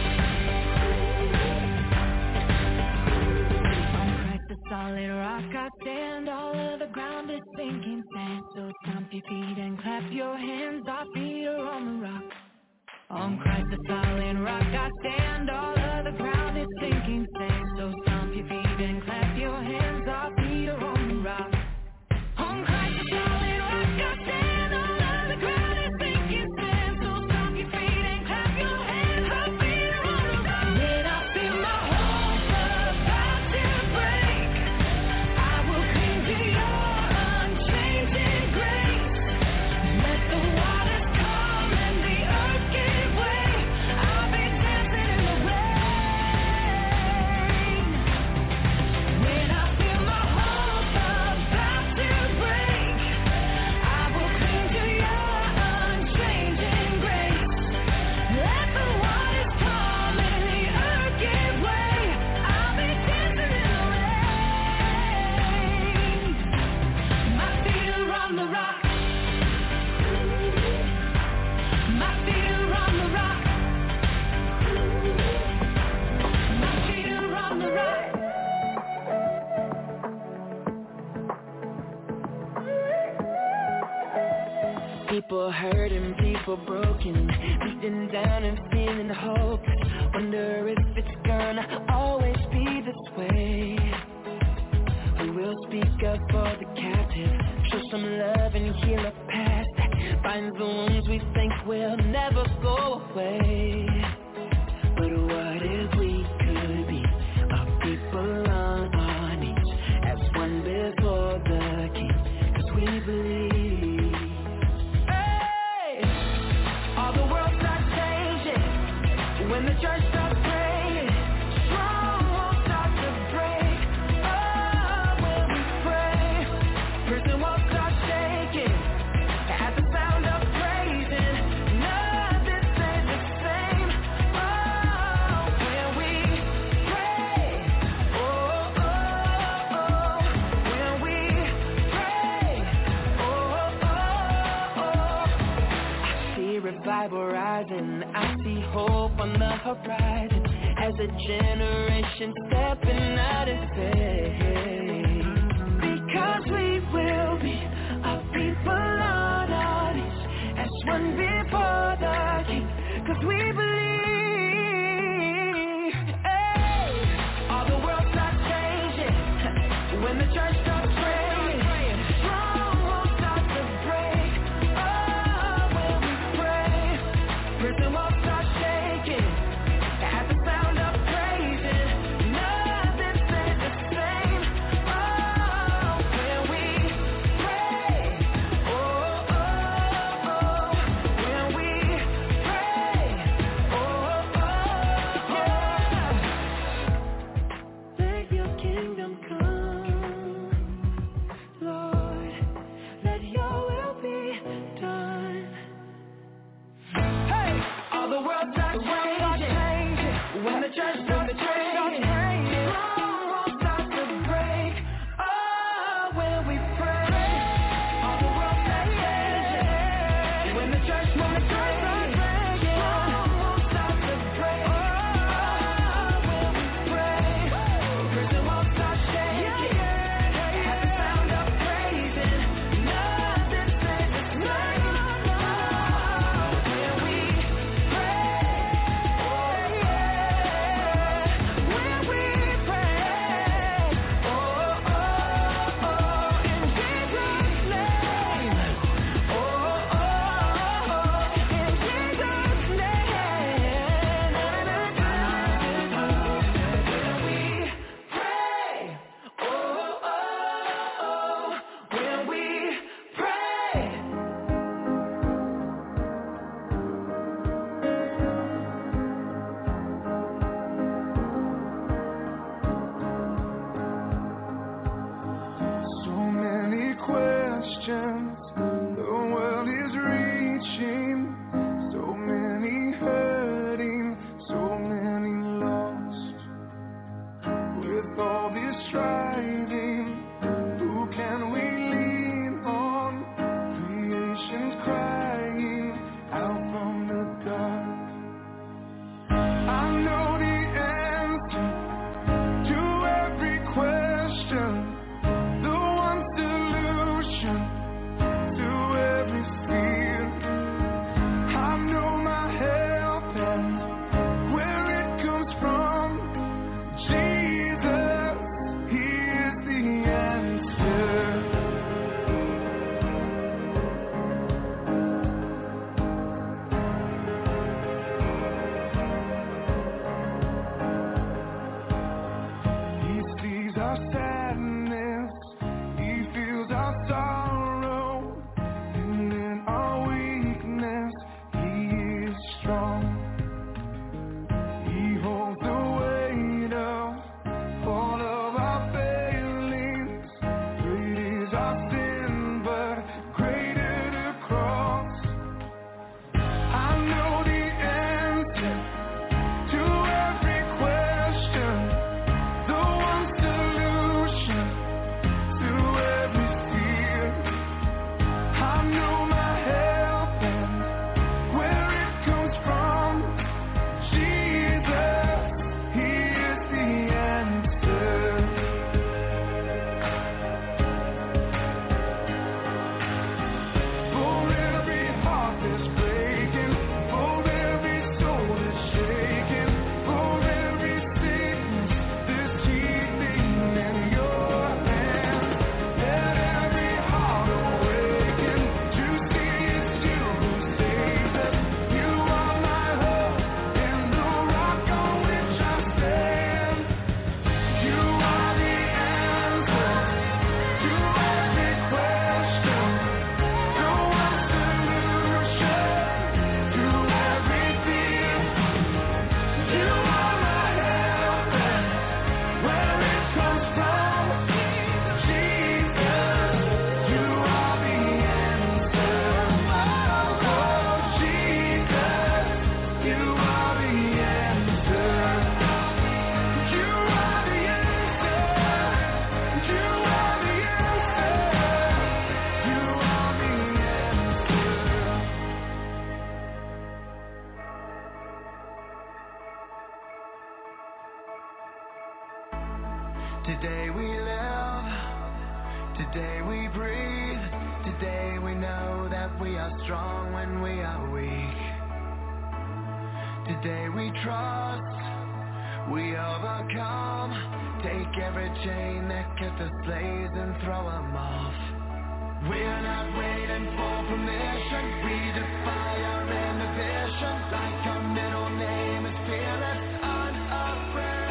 On Christ the solid rock I stand. All of the ground is sinking sand. So stomp your feet and clap your hands. Our feet are on the rock. On Christ the solid rock I stand. All of the ground is sinking sand. So stomp your feet and clap your hands. Our feet are on the rock. On Christ the solid rock I stand. All of the ground is sinking sand. So stomp your feet and clap your hands. Our feet are on the rock. When I feel my hope about to break, I will cling to your unchanging grace. Let People hurting, people broken, beaten down and feeling hopeless. Wonder if it's gonna always be this way. Who will speak up for the captive, show some love and heal a past that binds the wounds we think will never go away. But what if we could be a people on our knees as one before the King? 'Cause we believe. Hey, all the world starts changing when the church starts praying. Strongholds start to break. Oh, when we pray, prison walls start shaking at the sound of praising. Nothing stays the same. Oh, when we pray. Oh, oh, oh. When we pray. Oh, oh, oh. I see revival rising. I see hope on the horizon as a generation stepping out in faith. Because we will be a people on our knees as one before the King. 'Cause we believe. Hey, all the world starts changing when the church starts praying. Strongholds start to break. Oh, when we pray, prison walls start shaking at the sound of praising. Nothing stays the same. Oh, when we pray. Oh, oh, oh. When we pray. Oh, Today we live, today we breathe, today we know that we are strong when we are weak. Today we trust, we overcome, take every chain that kept us slaves and throw them off. We're not waiting for permission, we defy our inhibition, like our middle name is fearless, unafraid.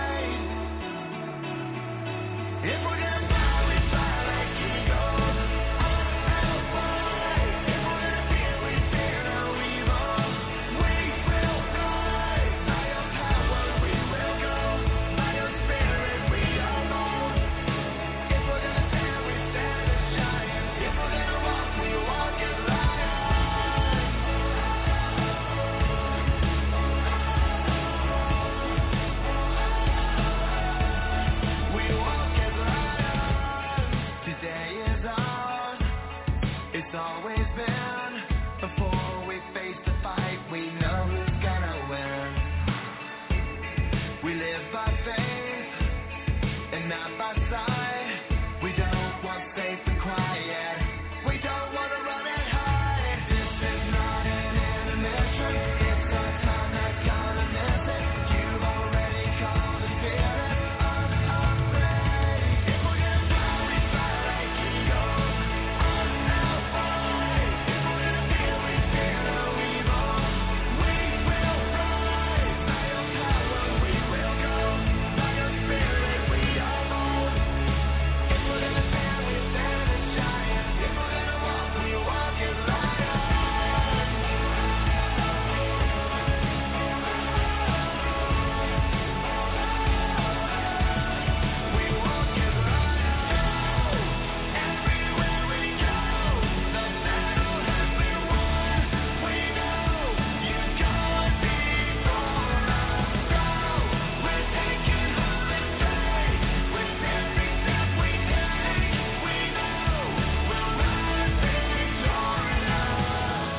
If we're gonna fly, we fly like eagles, unafraid. If we're gonna fear, we fear no evil. We will rise, by your power we will go, by your spirit we are bold. If we're gonna stand, we stand as giants. If we're gonna walk, we walk as lions. We walk as lions. Today is ours. It's always been. Before we face the fight, we know who's gonna win. We live by faith and not by sight. We don't want safe and quiet. We don't want to run and hide. This is not an intermission. It's our time that's gonna miss it. You've already called the spirit unafraid. If we're gonna fly, we fly like eagles, unafraid. If we're gonna fear, we fear no evil. We will rise, by your power we will go, by your spirit we are bold. If we're gonna stand, we stand as giants. If we're gonna walk, we walk as lions. We walk as lions. Everywhere we go, the battle has been won. We know you've gone before us, so we're taking home today. With every step we take, we know we'll rise victorious.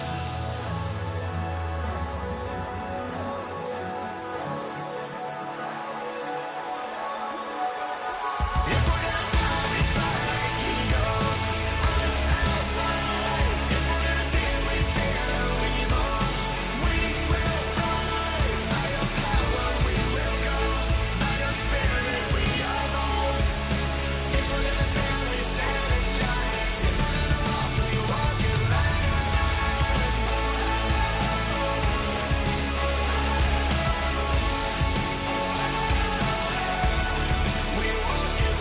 If we're gonna fly, we fly like eagles, unafraid. If we're gonna fear, we fear no evil. We will rise, by your power we will go, by your spirit we are bold. If we're gonna stand, we stand as giants. If we're gonna walk, we walk as lions. We walk as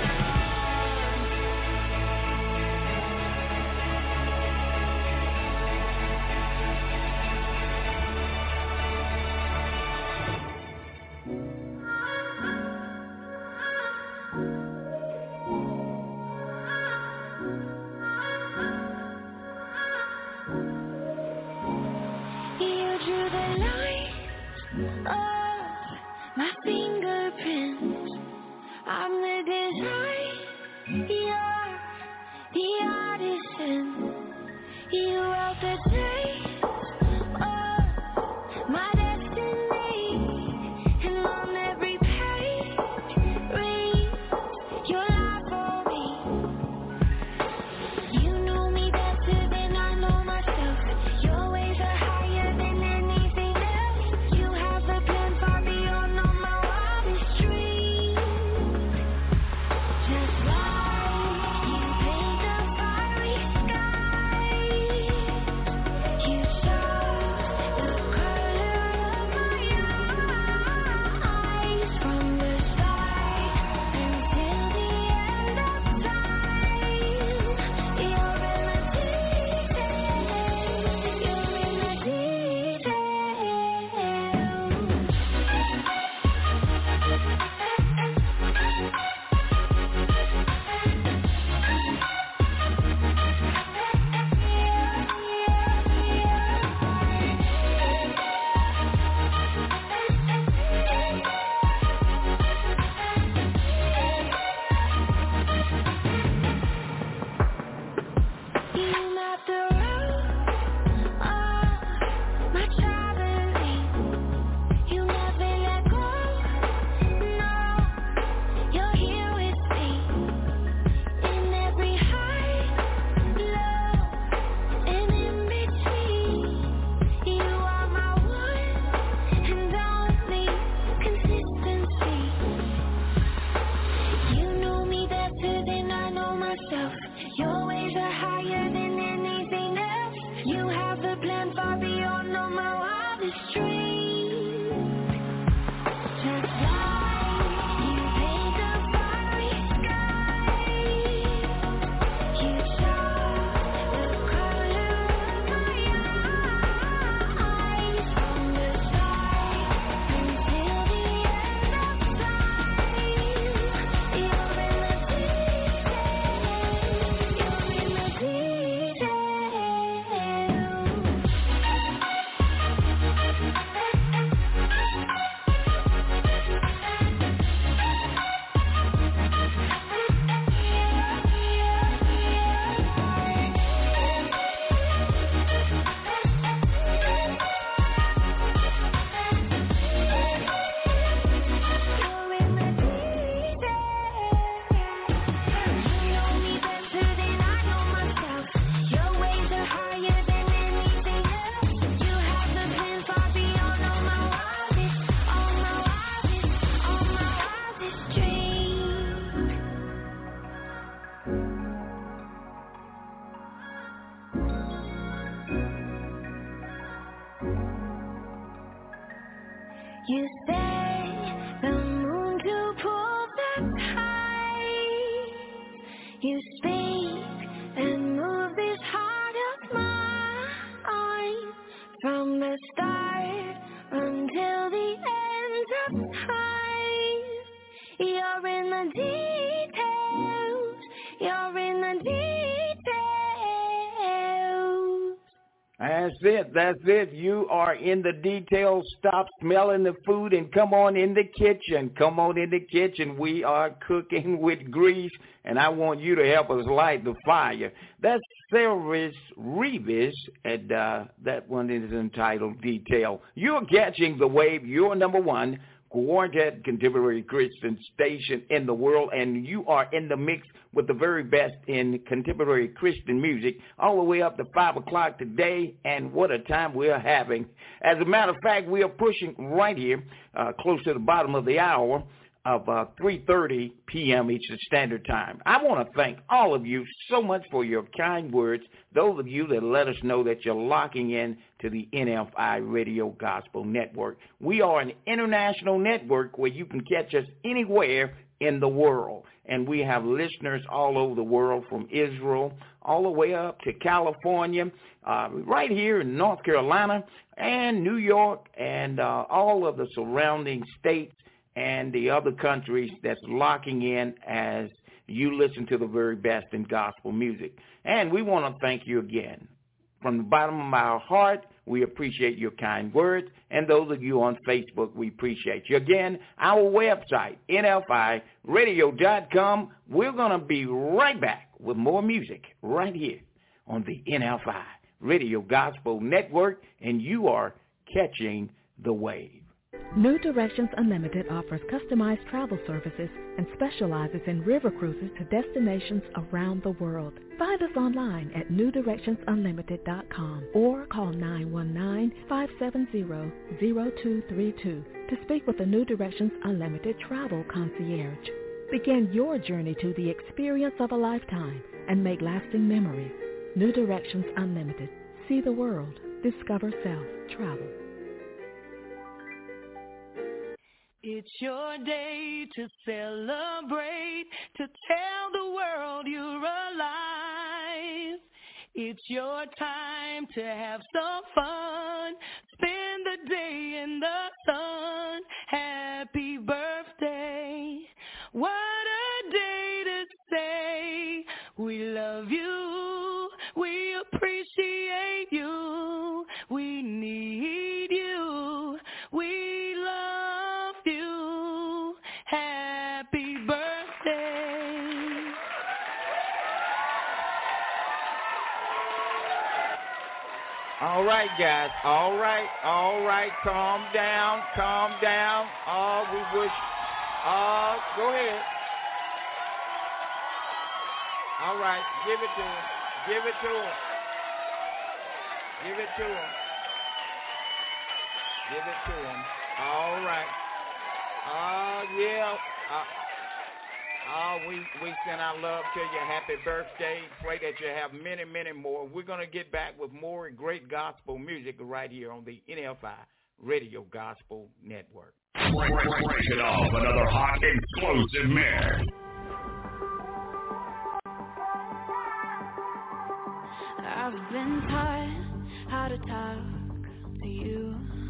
You drew the line of my fingerprints. I'm the design, you're the artisan. You wrote the taste of my destiny, and on every page reads your life for me. You know me better than I know myself. Your ways are higher than anything else. You have a plan far beyond all my wildest dreams. Just like you paint the fiery sky, you You have the plan far beyond all my wildest dreams. Just like you paint a fiery sky, you show the color of my eyes. From the start until the end of time, you're in the details. You're in the details. You say the moon to pull the tide. You speak and move this heart of mine. From the start until the end of time, you're in the details. You're in the details. That's it. That's it. You are in the details. Stop smelling the food and come on in the kitchen. Come on in the kitchen. We are cooking with grease, and I want you to help us light the fire. That's Cyrus Revis, and uh, that one is entitled Detail. You're catching the wave. You're number one quartet contemporary Christian station in the world, and you are in the mix with the very best in contemporary Christian music all the way up to five o'clock today, and what a time we're having. As a matter of fact, we are pushing right here, uh, close to the bottom of the hour of uh, three thirty p.m. Eastern Standard Time. I want to thank all of you so much for your kind words, those of you that let us know that you're locking in to the N F I Radio Gospel Network. We are an international network where you can catch us anywhere in the world, and we have listeners all over the world, from Israel all the way up to California, uh, right here in North Carolina and New York, and uh, all of the surrounding states and the other countries that's locking in as you listen to the very best in gospel music. And we want to thank you again. From the bottom of our heart, we appreciate your kind words. And those of you on Facebook, we appreciate you. Again, our website, N F I radio dot com. We're going to be right back with more music right here on the N F I Radio Gospel Network, and you are catching the wave. New Directions Unlimited offers customized travel services and specializes in river cruises to destinations around the world. Find us online at new directions unlimited dot com or call nine one nine, five seven zero, zero two three two to speak with the New Directions Unlimited Travel Concierge. Begin your journey to the experience of a lifetime and make lasting memories. New Directions Unlimited. See the world. Discover self. Travel. It's your day to celebrate, to tell the world you're alive. It's your time to have some fun, spend the day in the sun. Happy birthday, what a day to say we love you, we appreciate you, we need you, we love you. Happy birthday. All right, guys. All right. All right. Calm down. Calm down. Oh, we wish. Oh, go ahead. All right. Give it to him. Give it to him. Give it to him. Give it to him. All right. Oh, yeah. Uh, Oh, we, we send our love to you. Happy birthday. Pray that you have many, many more. We're going to get back with more great gospel music right here on the N F I Radio Gospel Network. Break, break, break it off. Another hot, explosive mix. I've been taught how to talk to you.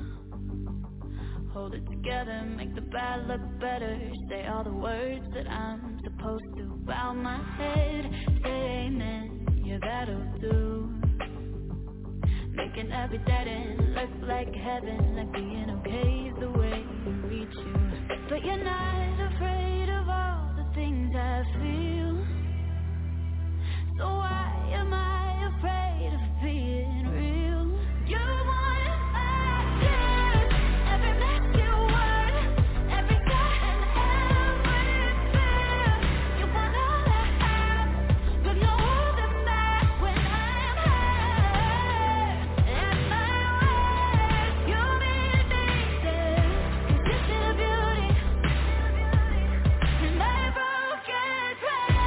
Hold it together, make the bad look better. Say all the words that I'm supposed to. Bow my head, say amen, yeah that'll do. Making every dead end look like heaven. Like being okay is the way you reach you. But you're not afraid of all the things I feel. So why am I afraid of being real? You want my tears, every mess you word, every thought and every fear. You want all I have, but no holding back when I'm hurt. And my words, you mean me, cause you see the beauty in my broken glass.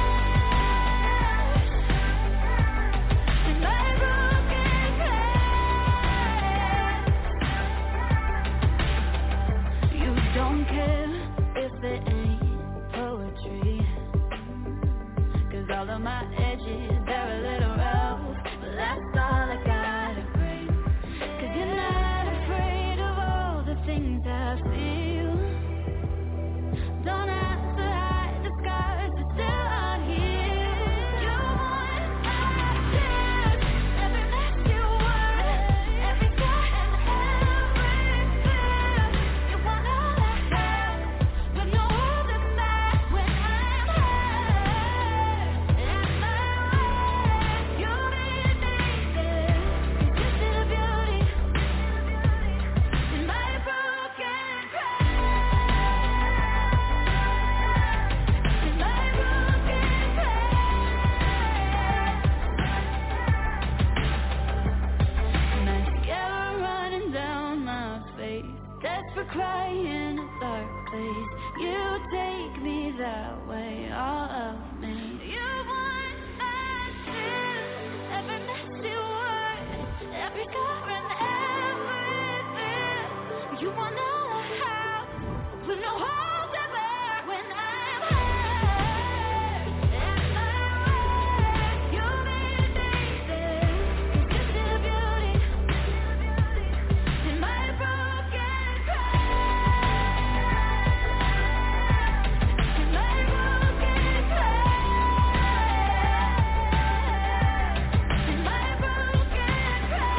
Don't care if it ain't poetry, cause all of my edges, they're a little rough, but that's all I gotta bring. Cause you're not afraid of all the things I feel. Don't have to hide the scars that still are here. You want my tears, every mess you word, every thought and every fear. You want all I have, but no holding back when I'm hurt. And my words, you mean me, cause you see the beauty in my broken glass. In my broken glass. Mascara running down my face, desperate crying in a dark place. You take me that way, all of me. You want my tears, every messy word, every scar and every fear. You want all I have, with no holding back when I'm hurt. And my words, you mean me, cause you see the beauty in my broken glass. In my broken glass. In my broken glass.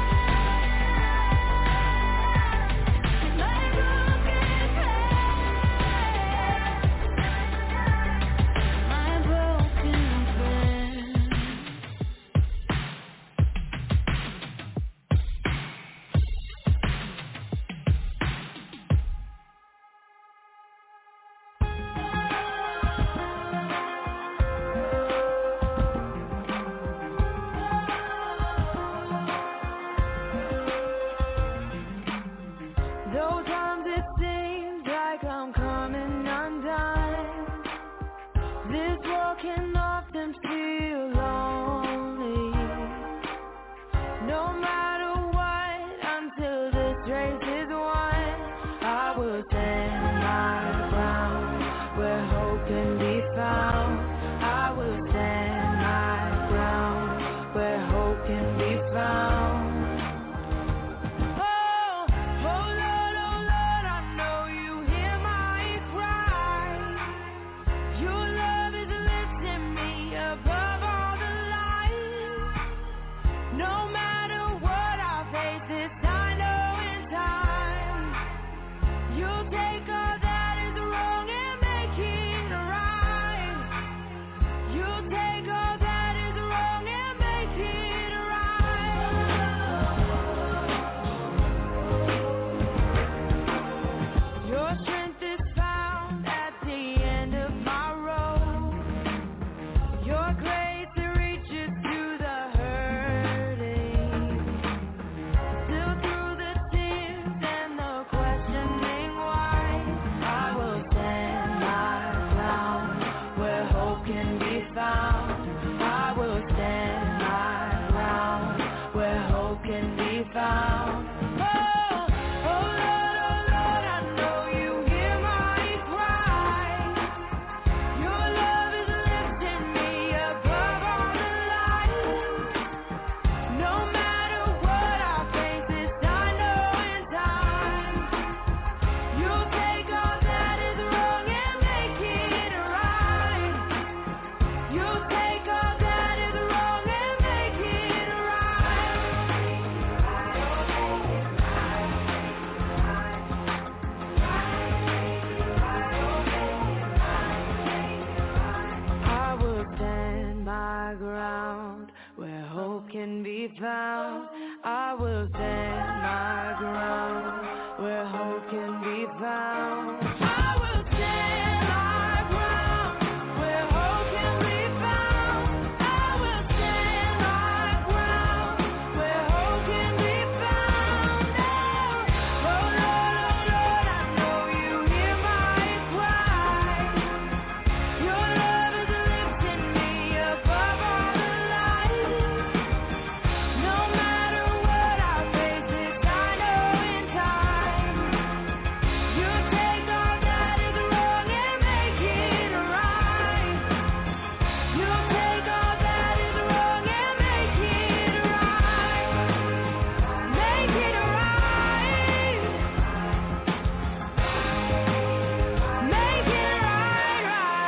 In my broken glass. My broken glass. Those times it seems like I'm coming undone. This world can often feel lonely. No matter what, until this race is won, I will stand my ground where hope can be found. I will stand my ground where hope can be found. Oh, oh Lord, oh Lord, I know you hear my cry. Your love is lifting me above all the lies. No matter what. hope can be found. Oh, oh Lord, oh Lord, I know you hear my cry. Your love is lifting me above all the lies. No matter what I face, this I know in time. You'll take all that is wrong and make it right. You'll take all that is wrong and make it right. I will stand my ground where hope can be found. I will stand my ground where hope can be found. I will stand my ground where hope can be found. I will stand my ground where hope can be found. Oh, oh Lord, oh Lord, I know you hear my cry. Your love is lifting me above all the lies. No matter what I face, this I know in time. You take all that is wrong and make it right. You take all that is wrong and make it right. Make it right. Make it right,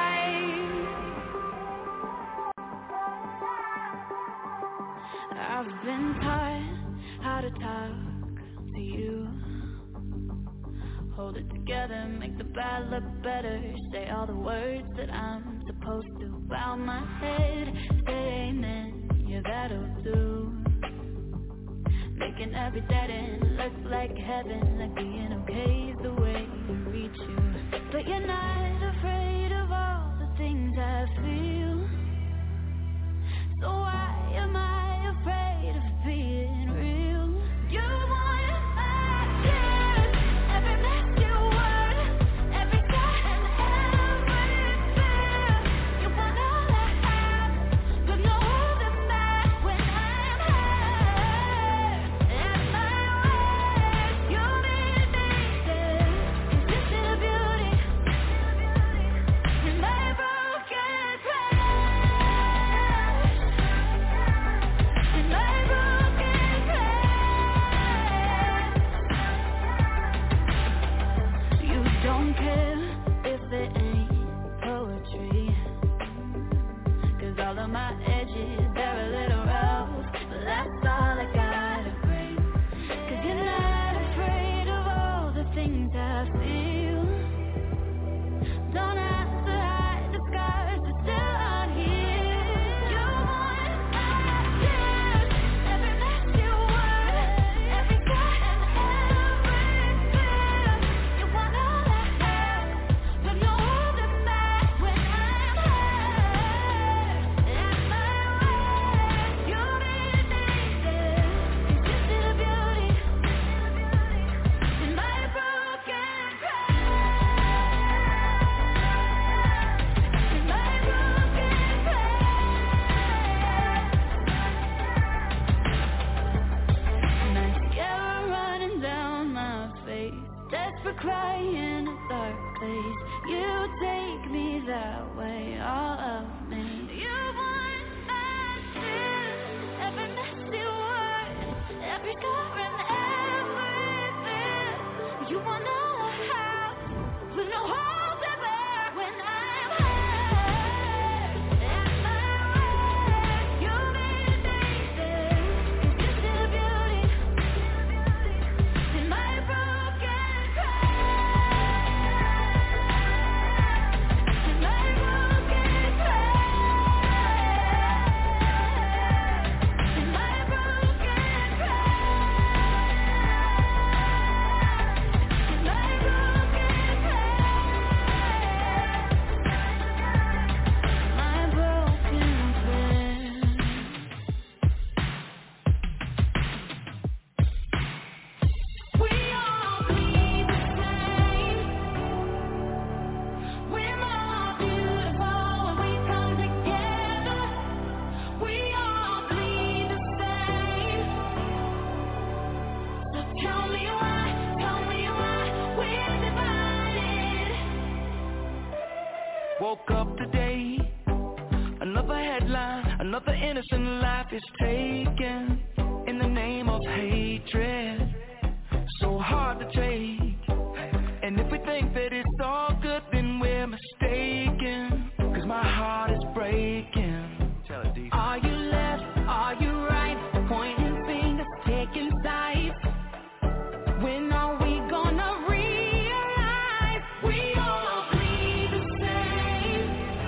right. I've been taught how to talk to you. Hold it together, make the bad look better. Say all the words that I'm supposed to. Bow my head, say amen, yeah that'll do. Making every dead end look like heaven. Like being okay is the way to reach you. But you're not afraid of all the things I feel. So why am I afraid of being real? You want my tears, every messy word, every scar and every fear. You want all I have, but no holding back when I'm hurt. And my words, you made me dead. This is the beauty in my broken crash. In my broken crash. You don't care if it ain't poetry. Cause all of my edges, they're a little rough. But that's all I gotta bring. Cause you're not afraid of all the things I feel. Don't have to hide the scars that still aren't here. You want my tears, every messy word, every scar and every fear. You want all I have, but no holding back when I'm hurt. And my words, you made me dead. This is the beauty in my broken crash. In my broken crash. Mascara running down my face, desperate cry in a dark place. You take me that way, all of me. You want my tears, every messy word, every scar and every fear. You want all I have, with no holding back when I'm hurt. And my words, you made me dead. This is the beauty in my broken crash. In my broken is taken in the name of hatred. So hard to take. And if we think that it's all good, then we're mistaken. Cause my heart is breaking. Tell it deep. Are you left? Are you right? Pointing fingers, taking sides. When are we gonna realize we all bleed the same?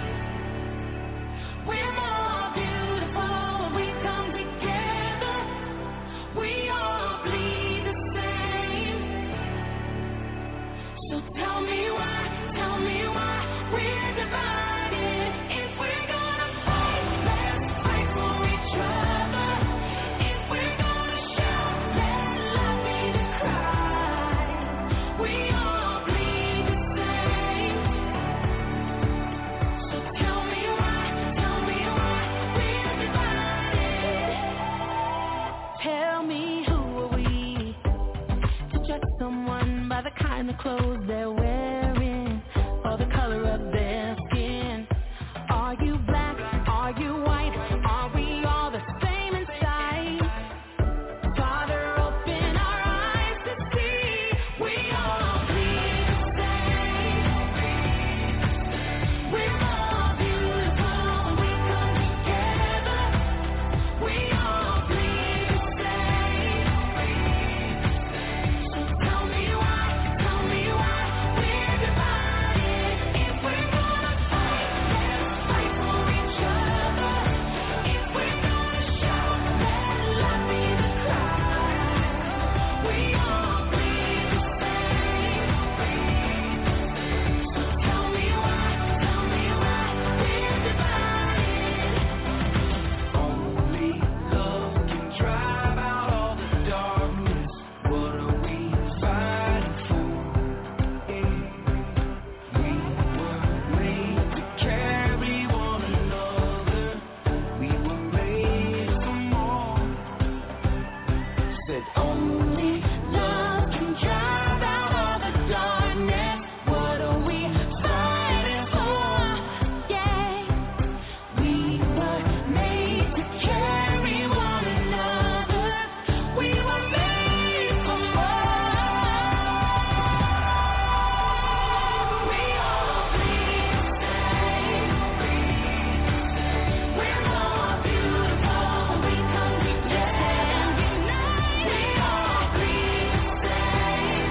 We're more beautiful when we come together. We all bleed the same. So tell me why, tell me why we're divided. If we're gonna fight, let's fight for each other. If we're gonna shout, let love be the cry. We all bleed the same. So tell me why, tell me why we're divided. Tell me who are we to judge someone by the kind of clothes they're wearing or the color of their skin? Are you black? Are you white? Are we all the same inside? Father, open our eyes to see we all bleed the same. We're all beautiful when we come together. We all bleed the same. So tell me why, tell me why we're divided. If we're gonna fight, let's fight for each other. If we're gonna shout, let love be the cry. We all bleed the same. So tell me why, tell me why we're divided. Only love can drive out all the darkness. What are we fighting for? We were made to carry one another. We were made for more. Said only Love can drive out all the darkness. What are we fighting for? Yeah, we were made to carry one another. We were made for more. We all bleed the same. We're more beautiful when we come together. We all bleed the same.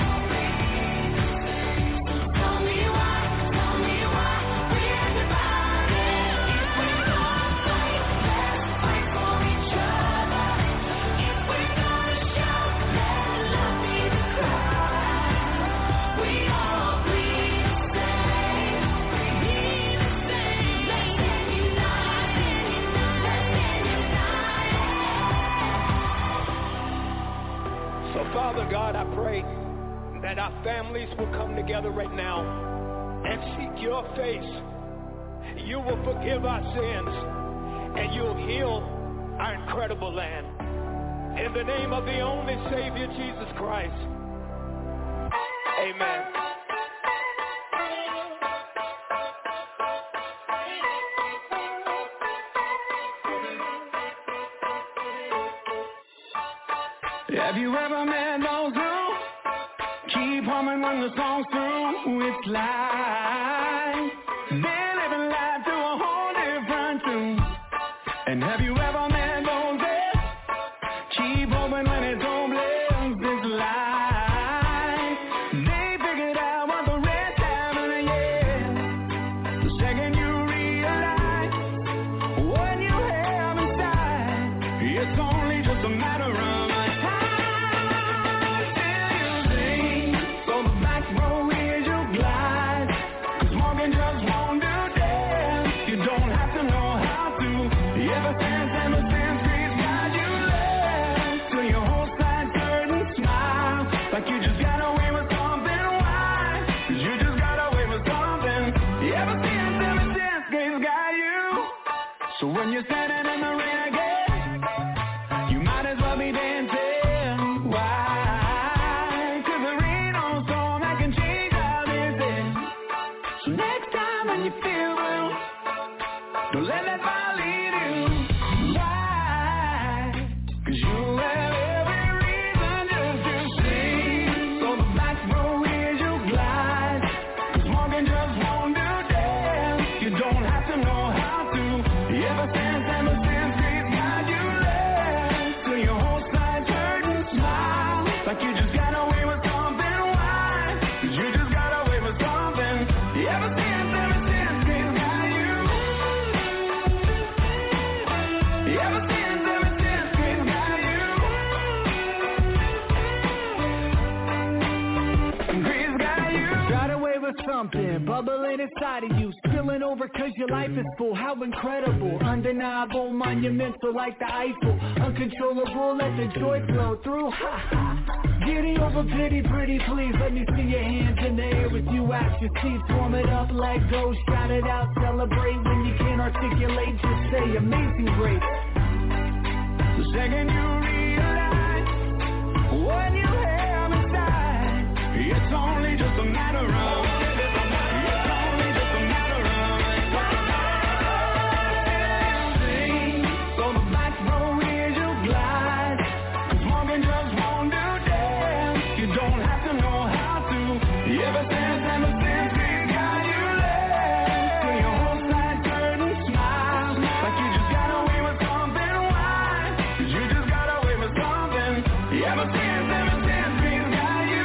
So tell me why, tell me why we're divided. If we're gonna fight, let's fight for each other. If we're gonna shout, let love be the cry. We all bleed the same. Bleed the same. Let's get united. Let's get united. So, Father God, I pray that our families will come together right now and seek your face. You will forgive our sins and you'll heal our incredible land. In the name of the only Savior, Jesus Christ. Amen. Have you ever met those who keep humming when the song's through? It's like they're living life to a whole different tune. And have you ever met those that keep hoping when it's hopeless? It's like they figured out what the rest haven't yet. The second you realize what you have inside, it's only just a matter of so the back row is your glide. 'Cause more than just won't do that. something bubbling inside of you, spilling over cause your life is full. How incredible, undeniable, monumental like the Eiffel, uncontrollable, let the joy flow through. Ha ha. Giddy over pity, pretty please, let me see your hands in the air with you at your seats. Warm it up, let go, shout it out, celebrate. When you can't articulate, just say amazing grace. The second you realize what you have inside, it's only just a matter of, it's only just a matter of sing, so the back road is your glide, 'cause walking just won't do damn. You don't have to know how to, ever since, ever since we got you left, to your whole side turn and smile, like you just got away with something. Why? 'Cause you just got away with something, ever since, ever since we got you.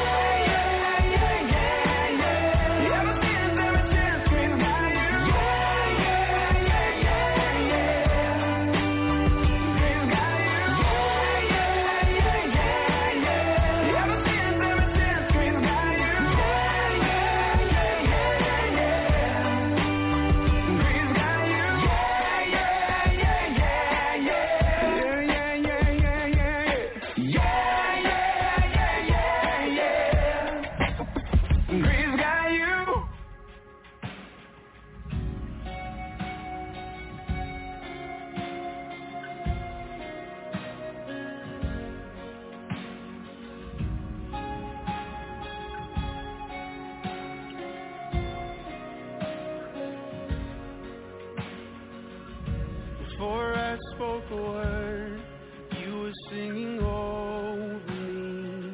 Before I spoke a word, you were singing over me.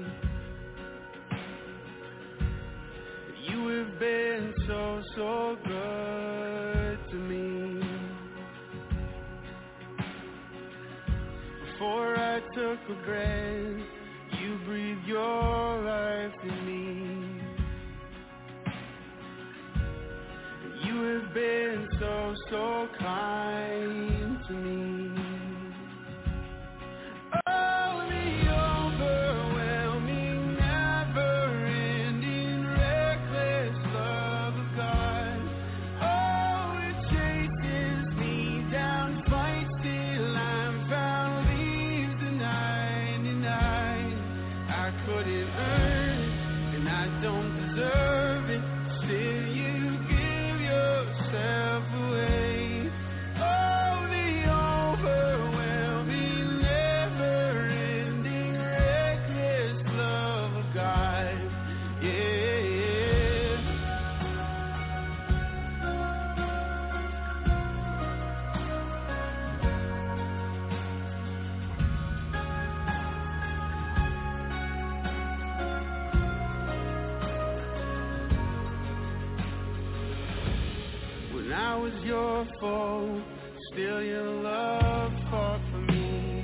You have been so, so good to me. Before I took a breath, you breathed your life in me. You have been so, so kind to me. Oh, the overwhelming, never-ending, reckless love of God. Oh, it chases me down, fights till I'm found, leaves the ninety-nine. I couldn't earn it, and I don't deserve it. Still, you give yourself away. Oh, the overwhelming, never-ending, reckless love of God. Yeah. When I was your foe, still your love fought for me.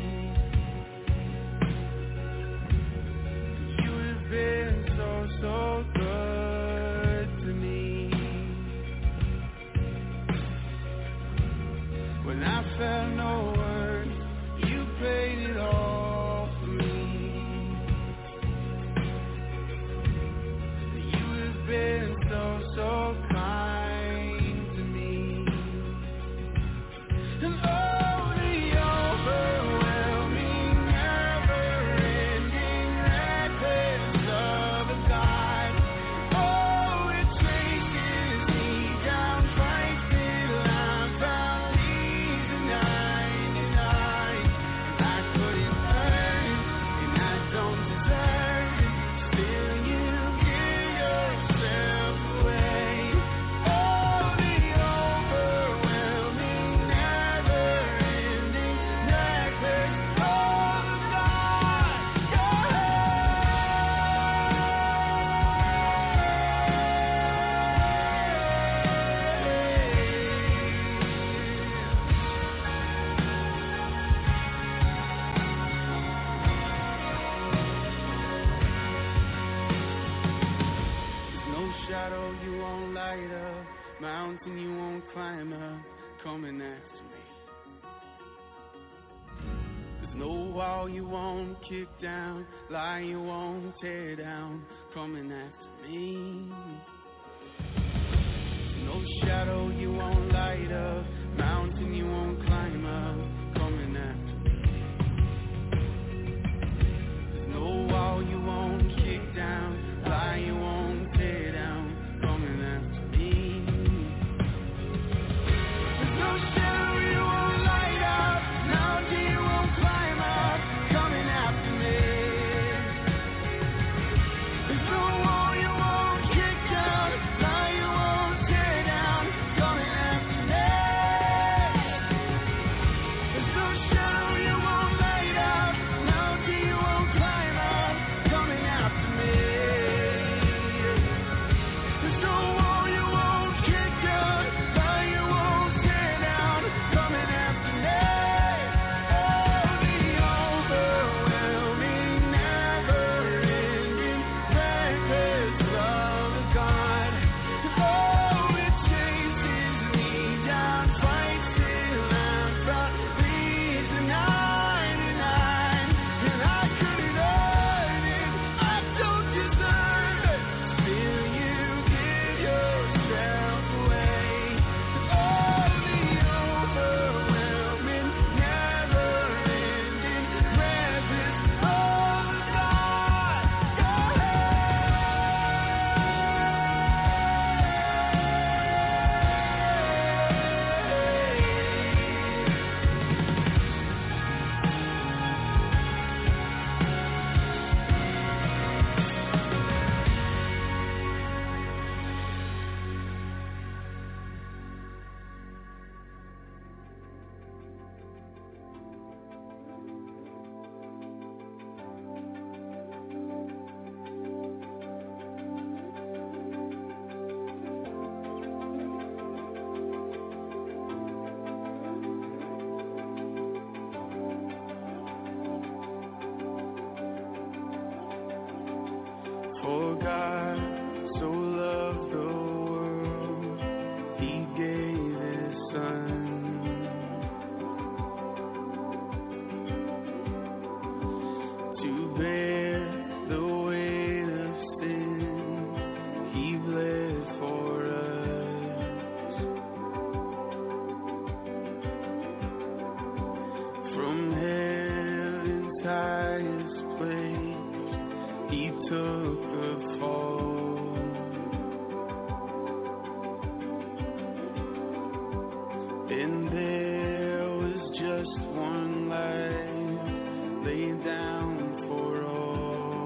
You have been so, so good to me. When I felt no words, you paid it all for me. You have been so, so kind to me. And oh, the overwhelming, never-ending, reckless love of God. Oh, it chases me down, fights till I'm found, leaves the ninety-nine. I couldn't earn it, and I don't deserve it. Still, you give yourself away. Oh, the overwhelming, never-ending, reckless love of God. There's no shadow you won't light up, mountain you won't climb up, coming after me. There's no wall you won't kick down, lie you won't tear down, coming after me. no shadow you won't light up, mountain you won't climb up, coming after me. There's no wall you won't kick down, lie you won't tear down, coming after me. There's no shadow you won't light up, mountain you won't climb up, coming after me. There's no wall you won't kick down, lie you won't tear down, coming after me. There's no shadow you won't light up, mountain you won't climb up, coming after me. There's no wall you won't kick down, lie you won't tear down, coming after me. Oh, the overwhelming, never-ending presence of God. Oh, it chases me down, fights till I'm found, leaves the ninety-nine, and I couldn't earn it, I don't deserve it, still you give yourself away. Oh, the overwhelming, never-ending presence of God. For God so loved the world, He gave His Son, to bear the weight of sin. He bled for us. From heaven's highest place, He took the fall. And there was just one life laid down for all.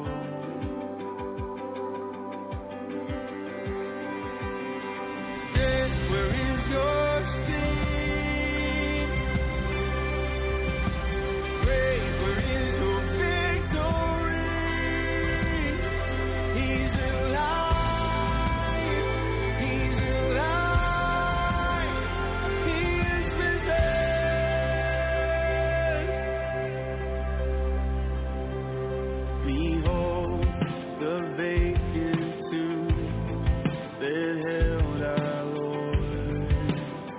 Death, where is your sting? Grave, where is your victory? He's alive, He's alive, He is risen. Behold the vacant tomb that held our Lord.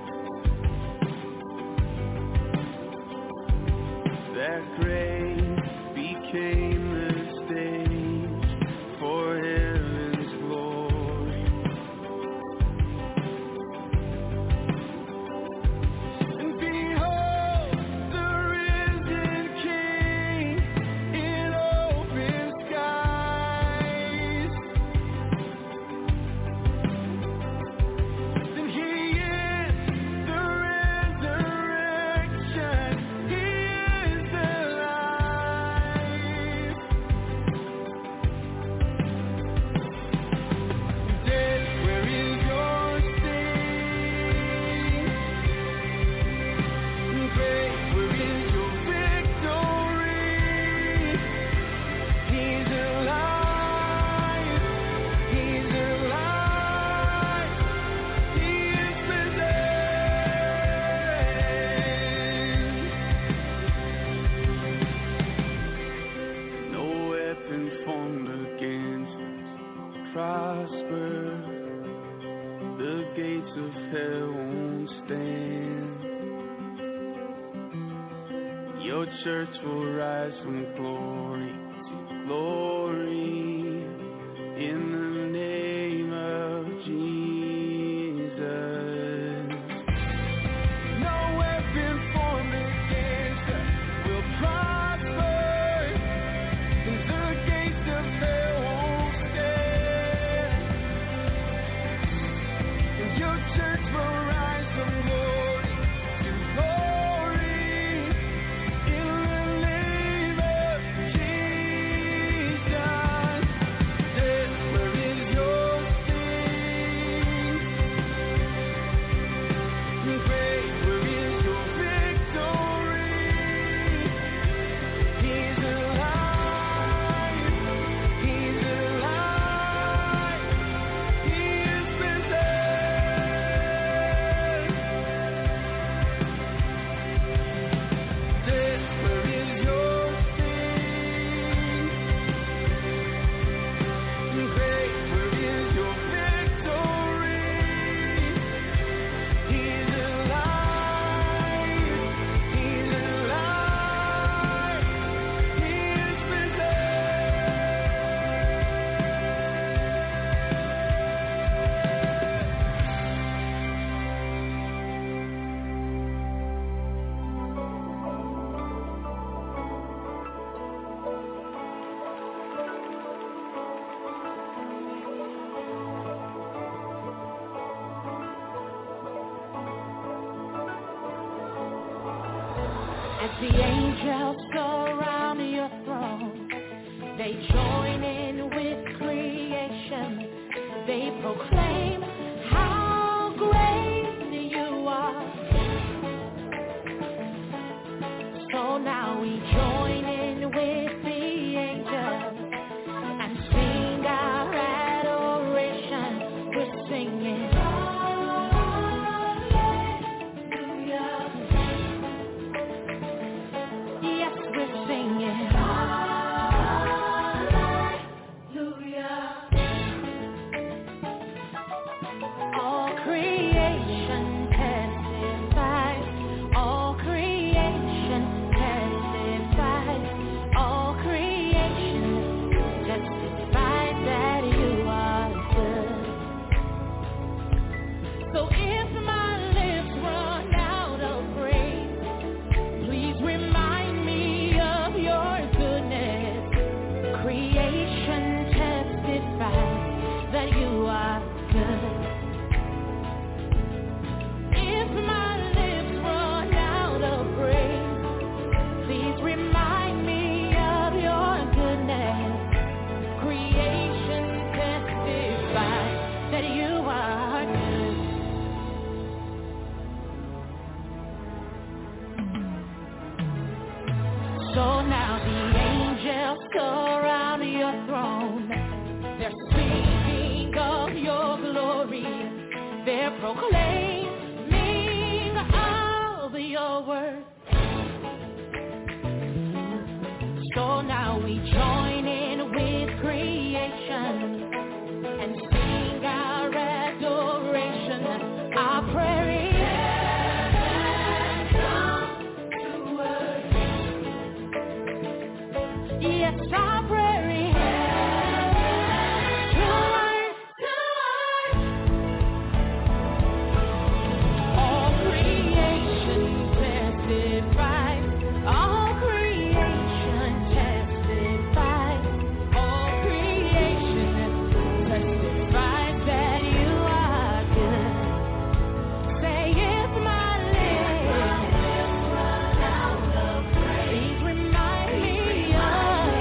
That grave became the stage for heaven's glory. And behold the risen King in open skies. And He is the resurrection, He is the life. Death, where is your sting? Grave, where is your victory? He's alive, He's alive, He is risen. No weapon formed against us prosper. The gates of hell won't stand. Your church will rise from glory to glory in the name of Jesus. The angels surround your throne. They join in with creation. They proclaim how great you are. So now we join in with the angels and sing our adoration. We're singing. So now the angels surround your throne. They're speaking of your glory. They're proclaiming of your word. So now we join in with creation and sing our adoration. Our prayer is yes, our prayer is to earth, to earth. All creation testifies. All creation testifies. All creation testifies that you are good. Say if my lips run out of praise, remind me of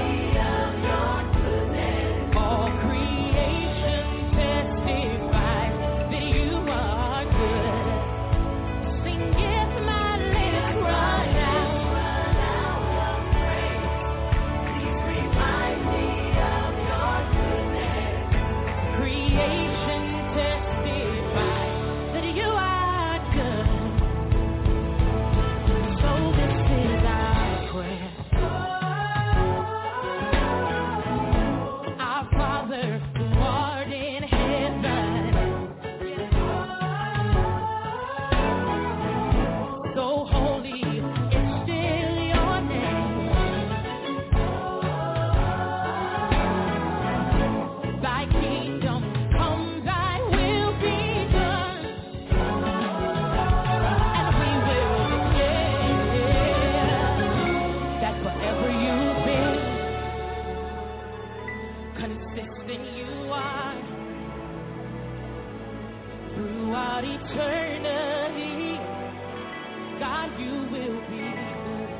throughout eternity, God, you will be good.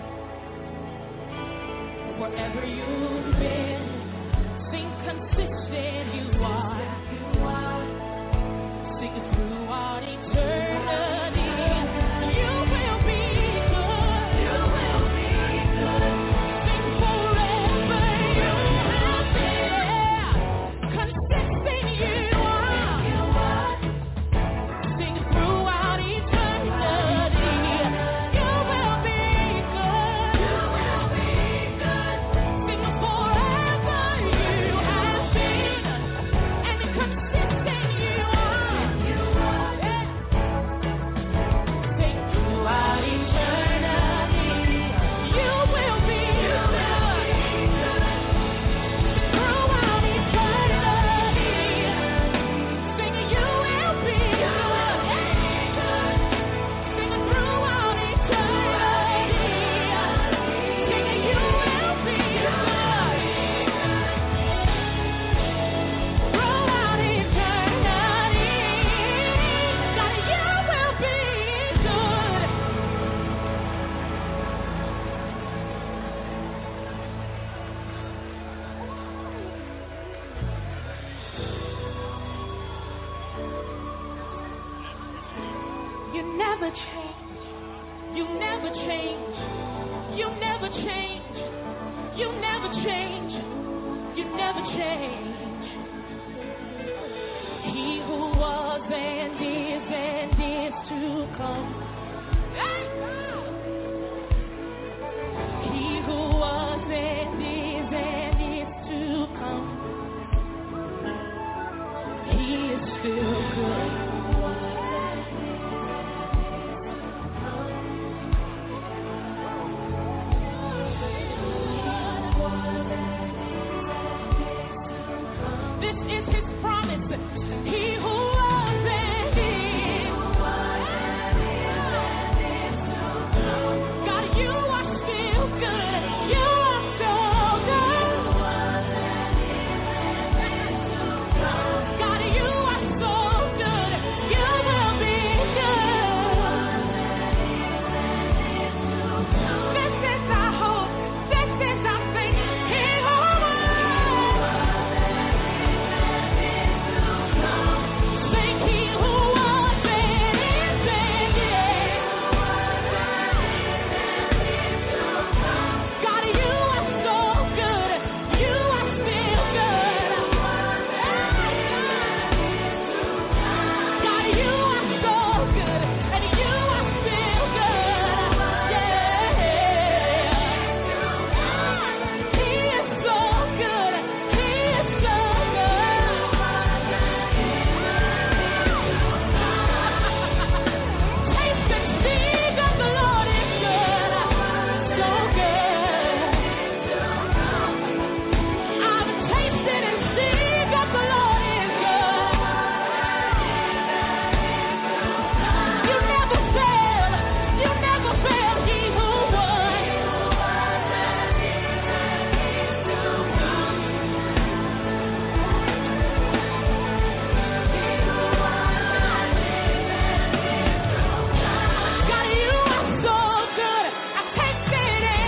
Wherever you've been, sing consistent you are. Sing it throughout eternity. You will be good. You will be good. Sing forever. You will be consistent you are. Sing it throughout eternity. You will be good. You will be good. Sing it forever. never change. You never change. You never change. You never change. You never change. He who was and is and is to come. He who was and is and is to come. He is still good. This is his promise. He who was and is. God, you are still good. You are so good. God, you are so good. You will be good. This is our hope. This is our faith. He who Thank He who was and is and is. God, you are so good. You are still good. God, you are so good, and you are still good. Yeah. He is so good. He is so Taste and see that the Lord is good, so good. I've tasted and seen that the Lord is good. You never fail, you never fail. He who was. God, you are so good. I tasted and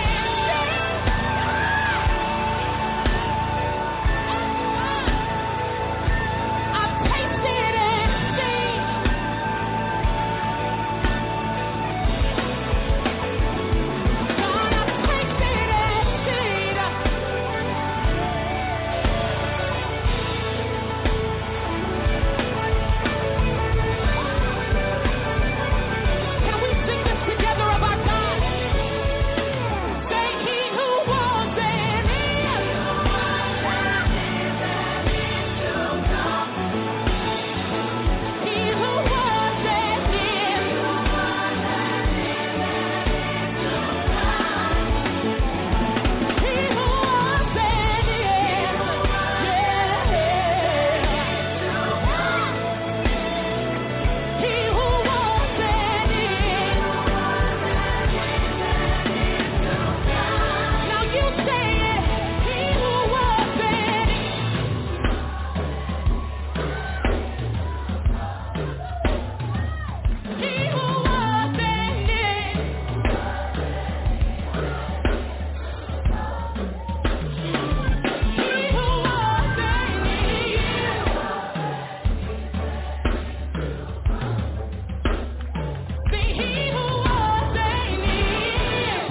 I've tasted and seen. God, I've tasted and seen. Can we sing this together about God? Say He who was and is. He who was and is. He who was and is. Yeah. He who was and is. Now you say it. He who was and is. He who was and is. He who was and is. Say he who was and is.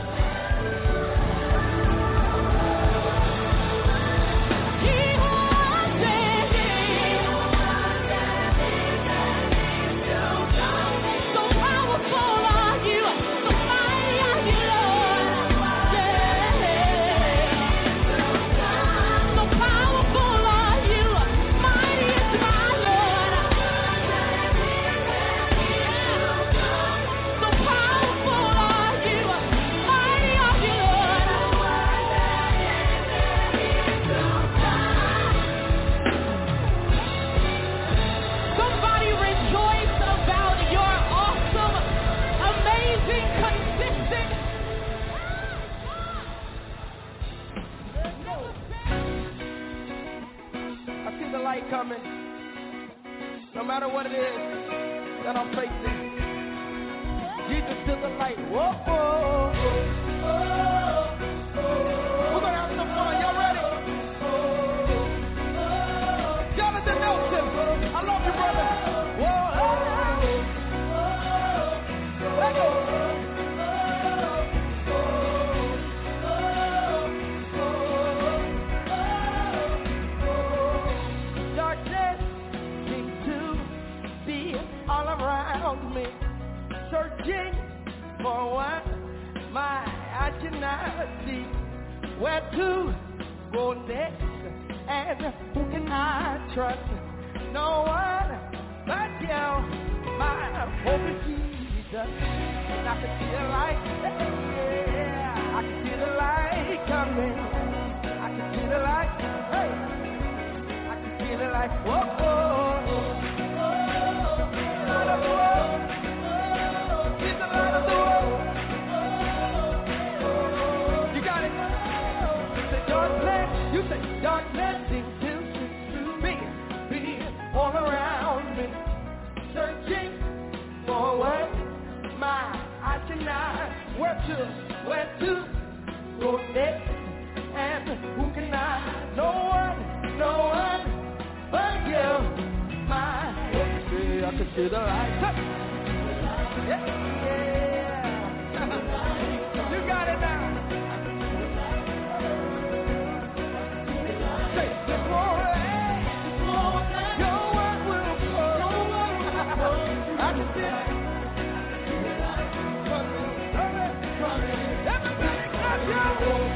He who was and is. So powerful are you, so mighty are you, Lord. Yeah. So powerful are you, mighty is my Lord. So powerful are you, mighty are you, Lord. Somebody rejoice about your awesome, amazing, consistent. I see the light coming. No matter what it is that I'm facing, Jesus to the light. Whoa, whoa, whoa. We're gonna have some fun. Y'all ready? Jonathan Nelson, I love you, brother. Whoa, see where to go next, and who can I trust? No one but you. My hope is Jesus, and I can see the light. Yeah, I can see the light coming. I can see the light. Hey, I can see the light. Whoa, whoa, whoa. Light of the world. He's the light of the world. You got it. You say darkness. You say darkness seems to be, be all around me, searching for what my eyes cannot. Where to, where to go next, and who can I? No one, no one but you. My, see, I can see the light. Yeah, yeah. You got it now. Say, this morning, your word will come. I can see it. Everybody clap your hands.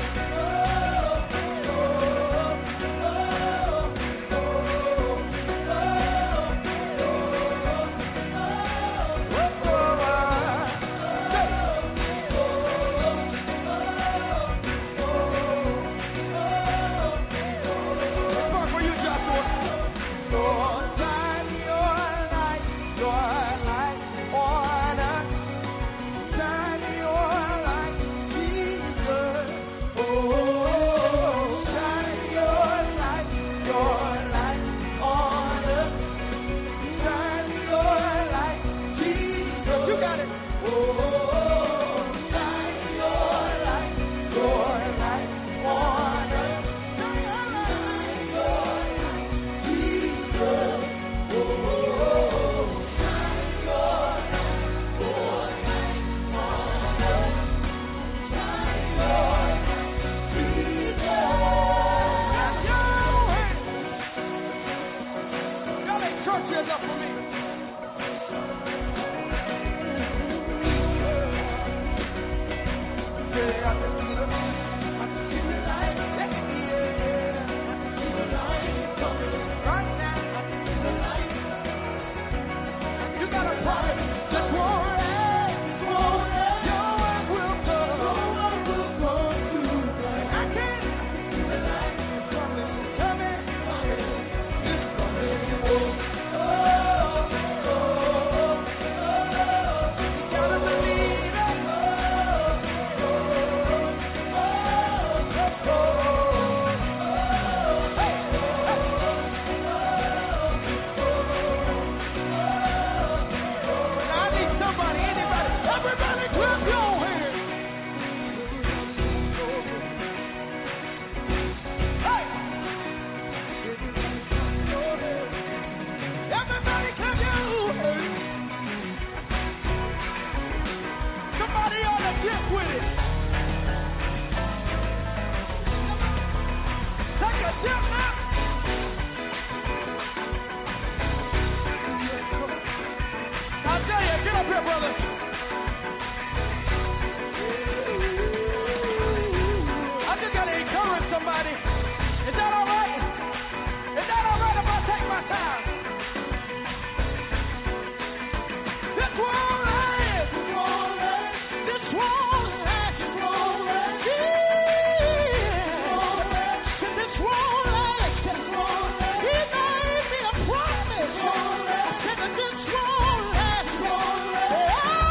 Oh!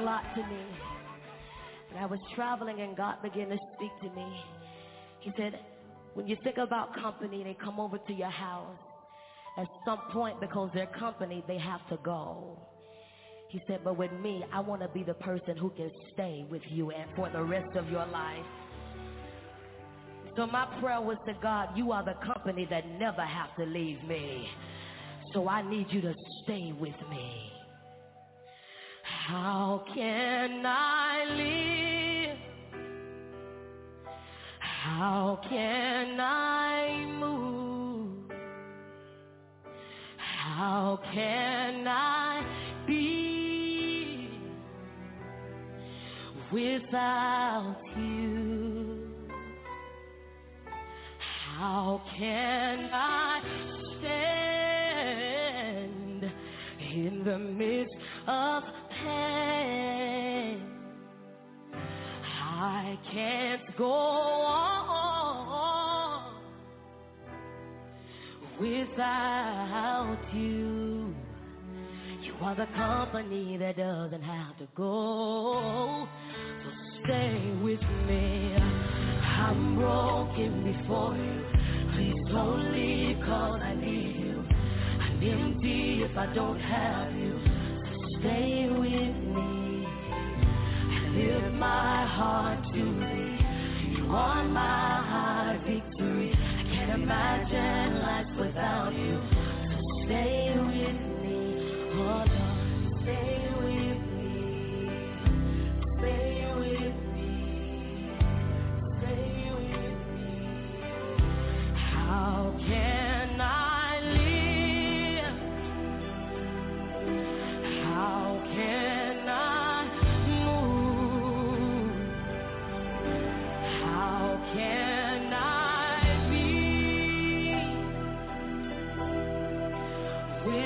lot to me. And I was traveling and God began to speak to me. He said, when you think about company, they come over to your house. At some point, because they're company, they have to go. He said, but with me, I want to be the person who can stay with you and for the rest of your life. So my prayer was to God, you are the company that never have to leave me. So I need you to stay with me. How can I live? How can I move? How can I be without you? How can I stand in the midst of pain? I can't go on without you. You are the company that doesn't have to go. So stay with me. I'm broken before you. Please don't leave, cause I need you. I'm empty if I don't have you. So stay with me. I lift my heart to thee. You are my high victory. I can't imagine life without you. So stay with me. Oh Lord, stay with me. Stay with me. Stay with me. How can I live? How can I move? How can I be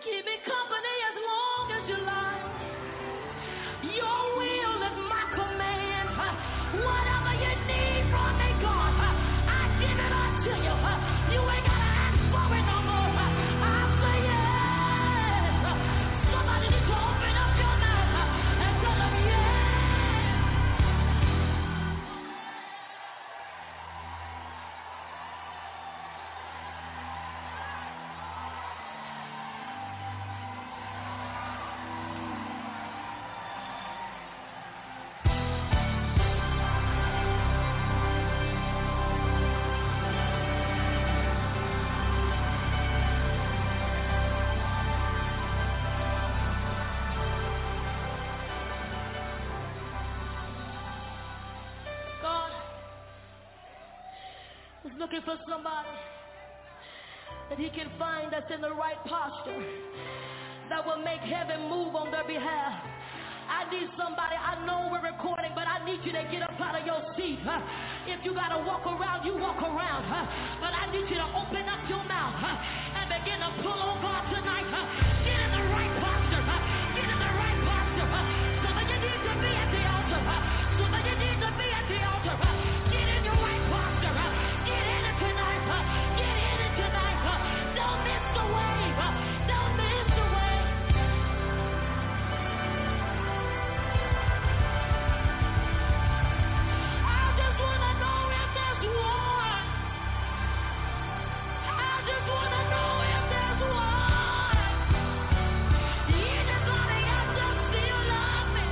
Keep me company as long as you like. Your will is my command. Whatever you need from me, God, I give it unto you. You ain't gotta ask for it no more. I say yes. Somebody needs to open up your mouth and tell them yes. Looking for somebody that he can find that's in the right posture that will make heaven move on their behalf. I need somebody. I know we're recording, but I need you to get up out of your seat. Huh? If you got to walk around, you walk around. Huh? But I need you to open up your mouth huh? and begin to pull on God tonight. Huh? Get in the right posture. Huh? Get in the right posture. Huh? Some of you need to be at the altar. Huh? Some of you need to be at the altar. Huh? Get in your right posture. Huh? Get in it tonight. Huh? Get in it tonight. Huh? Don't miss the wave. Huh? Don't miss the wave. I just want to know if there's one. I just want to know if there's one. Anybody else that still love me?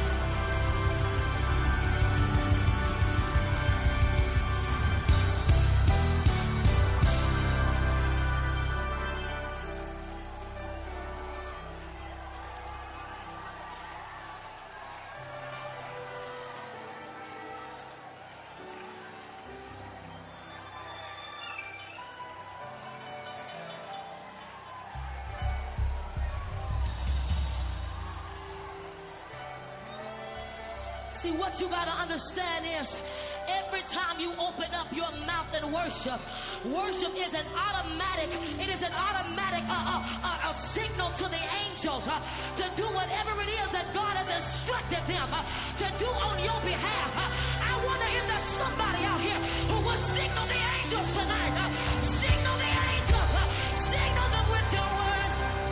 See, what you got to understand is every time you open up your mouth and worship, worship is an automatic, it is an automatic uh, uh, uh, uh, signal to the angels uh, to do whatever it is that God has instructed them uh, to do on your behalf. Uh, I wonder if there's somebody out here who will signal the angels tonight. Uh, signal the angels. Uh, signal them with your word.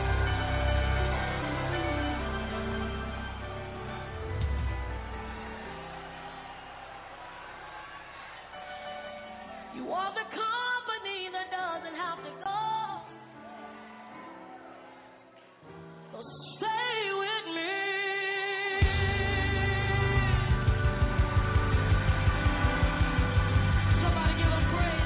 You are the company that doesn't have to go. So stay with me. Somebody give him praise.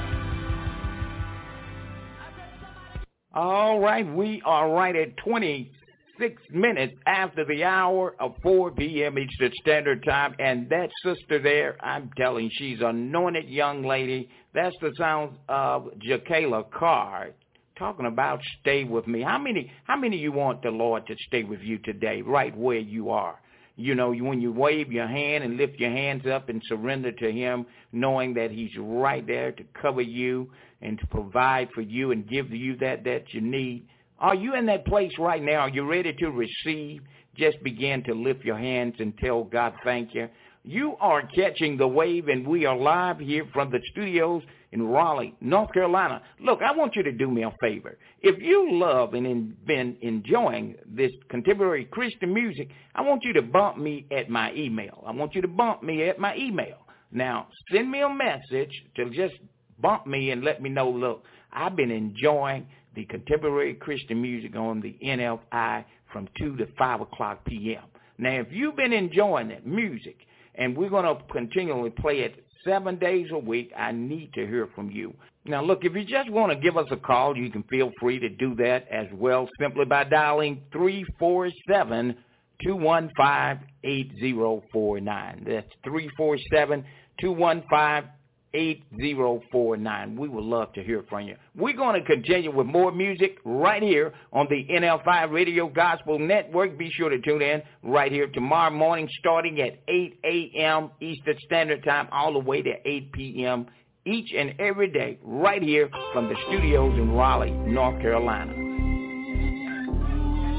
All right, we are right at twenty-six minutes after the hour of four p.m. Eastern Standard Time, and that sister there, I'm telling you, she's an anointed young lady. That's the sound of Jakayla Carr talking about stay with me. How many how many of you want the Lord to stay with you today, right where you are? You know, when you wave your hand and lift your hands up and surrender to him, knowing that he's right there to cover you and to provide for you and give you that that you need. Are you in that place right now? Are you ready to receive? Just begin to lift your hands and tell God thank you. You are catching the wave, and we are live here from the studios in Raleigh, North Carolina. Look, I want you to do me a favor. If you love and in, been enjoying this contemporary Christian music, I want you to bump me at my email. I want you to bump me at my email. Now, send me a message to just bump me and let me know, look, I've been enjoying the contemporary Christian music on the N F I from two to five o'clock p.m. Now, if you've been enjoying that music, and we're going to continually play it seven days a week, I need to hear from you. Now, look, if you just want to give us a call, you can feel free to do that as well, simply by dialing three four seven, two one five, eight zero four nine. That's three four seven, two one five, eight zero four nine. We would love to hear from you. We're going to continue with more music right here on the N L five Radio Gospel Network. Be sure to tune in right here tomorrow morning starting at eight a.m. Eastern Standard Time all the way to eight p.m. each and every day right here from the studios in Raleigh, North Carolina.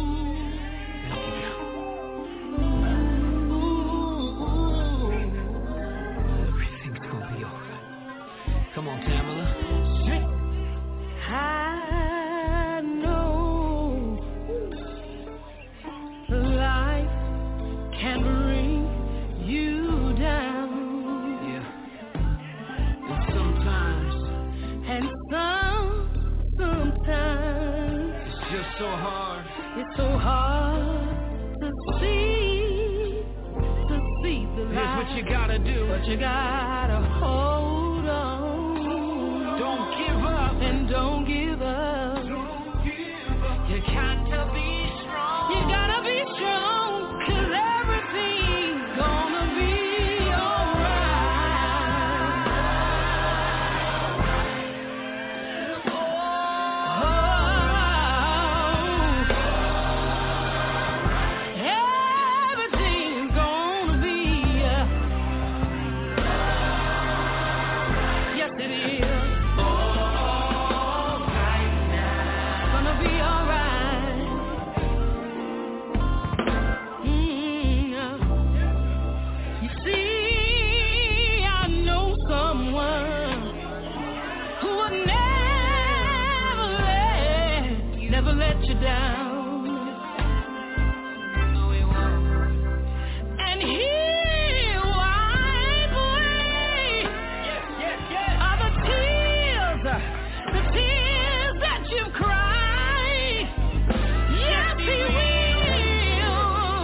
It's so hard to see, to see the light. Here's what you gotta do. But you gotta hold on. Don't give up. And don't give up. Don't give up. You got to be strong. You gotta be strong. Cause everything's gonna be let you down. No, he won't. And he'll wipe away yes, yes, yes. all the tears, the tears that you've cried. Yes, he will.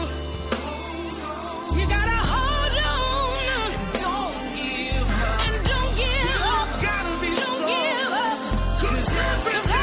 You gotta hold on. Don't give up. And don't give up. Gotta be don't give up. Cause everything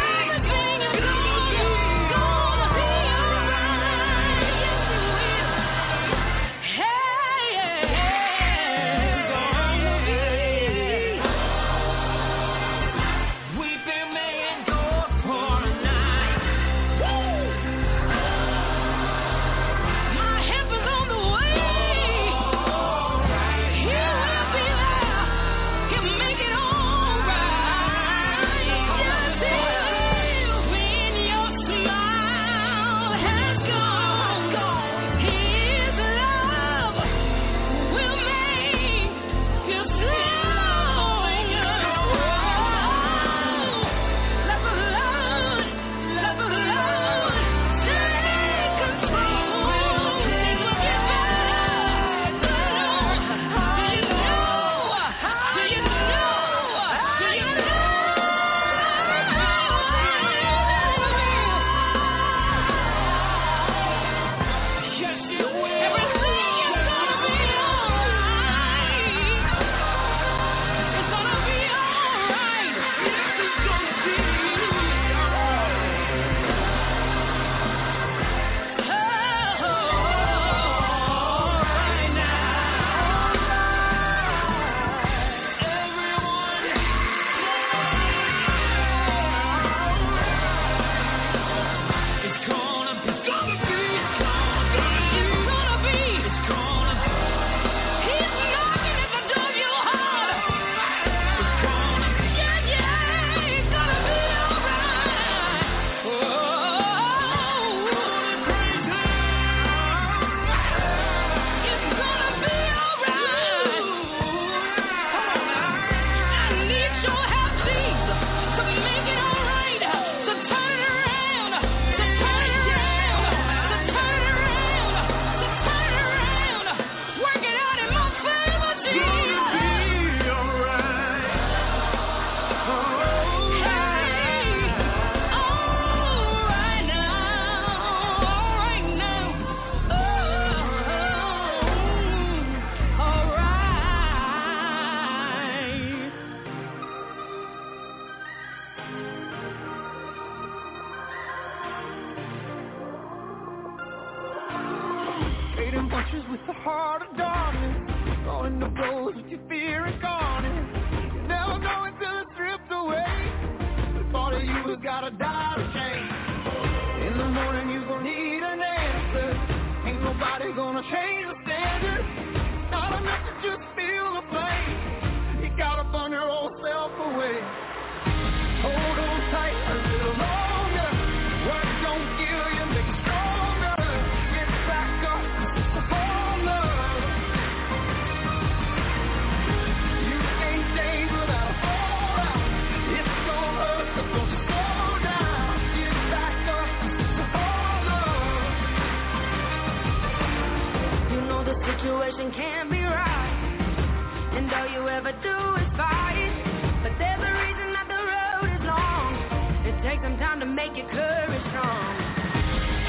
take some time to make your courage strong.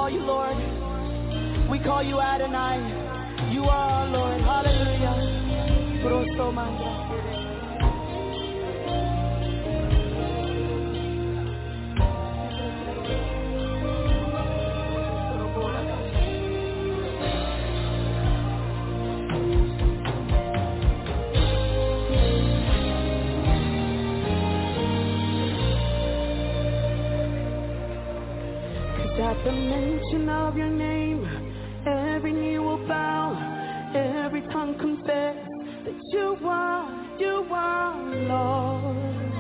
you Lord. We call you Adonai. You are our Lord. Hallelujah. Grosso manda. At the mention of your name, every knee will bow, every tongue confess that you are, you are Lord.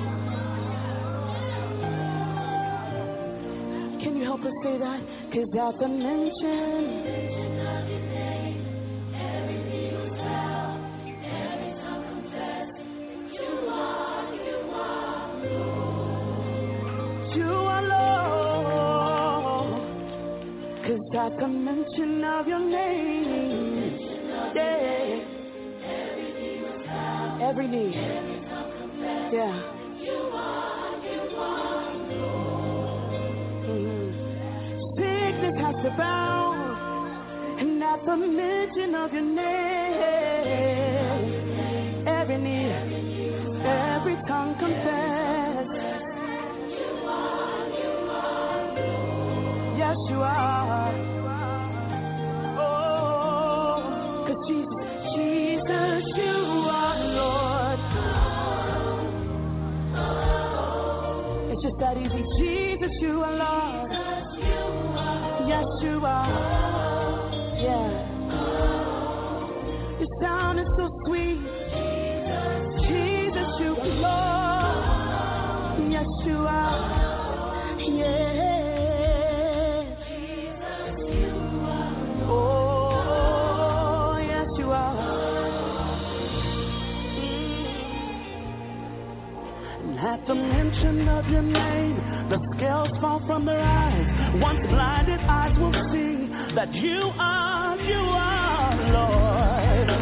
Can you help us say that? 'Cause at the mention of your name, every knee will bow, every tongue confess that you are, you are Lord. You are Lord. 'Cause at the mention of your name, yeah, every knee will bow, every knee, every tongue confess, yeah, you are, you are Lord. Mm-hmm. Sickness has to bow, and at the mention of your name, every knee, every tongue confess, you are, you are Lord. Yes, you are. Jesus, Jesus, you are Lord. It's just that easy. Jesus, you are Lord. Yes, you are. Yeah. Your sound is so sweet. Jesus, you are Lord. Yes, you are. Yeah. At the mention of your name, the scales fall from their eyes. Once blinded eyes will see that you are, you are Lord.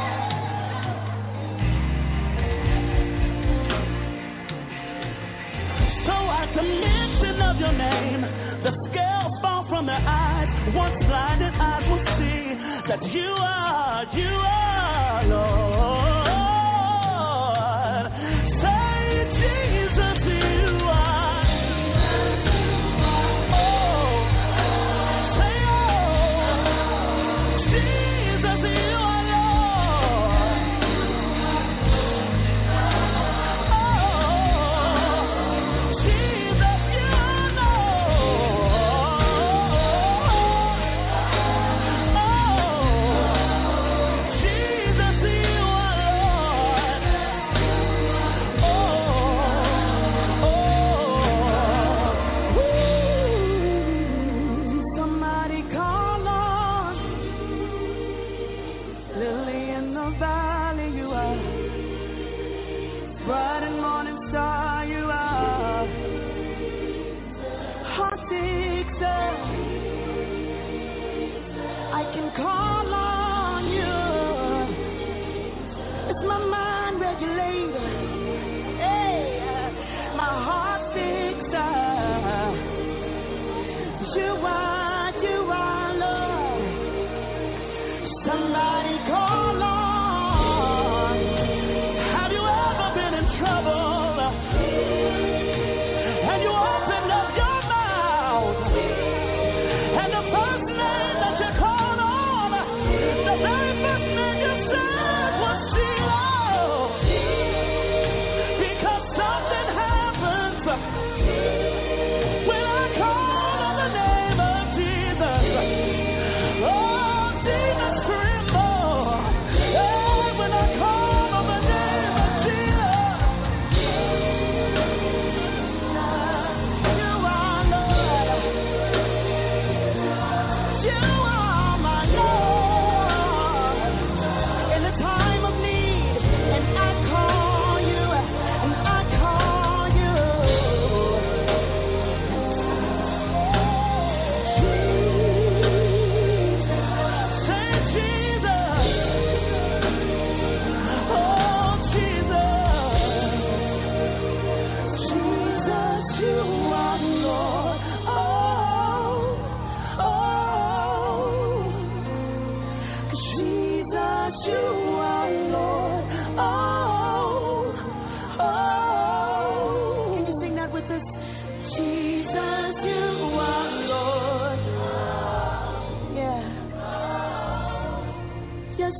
So at the mention of your name, the scales fall from their eyes. Once blinded eyes will see that you are, you are Lord.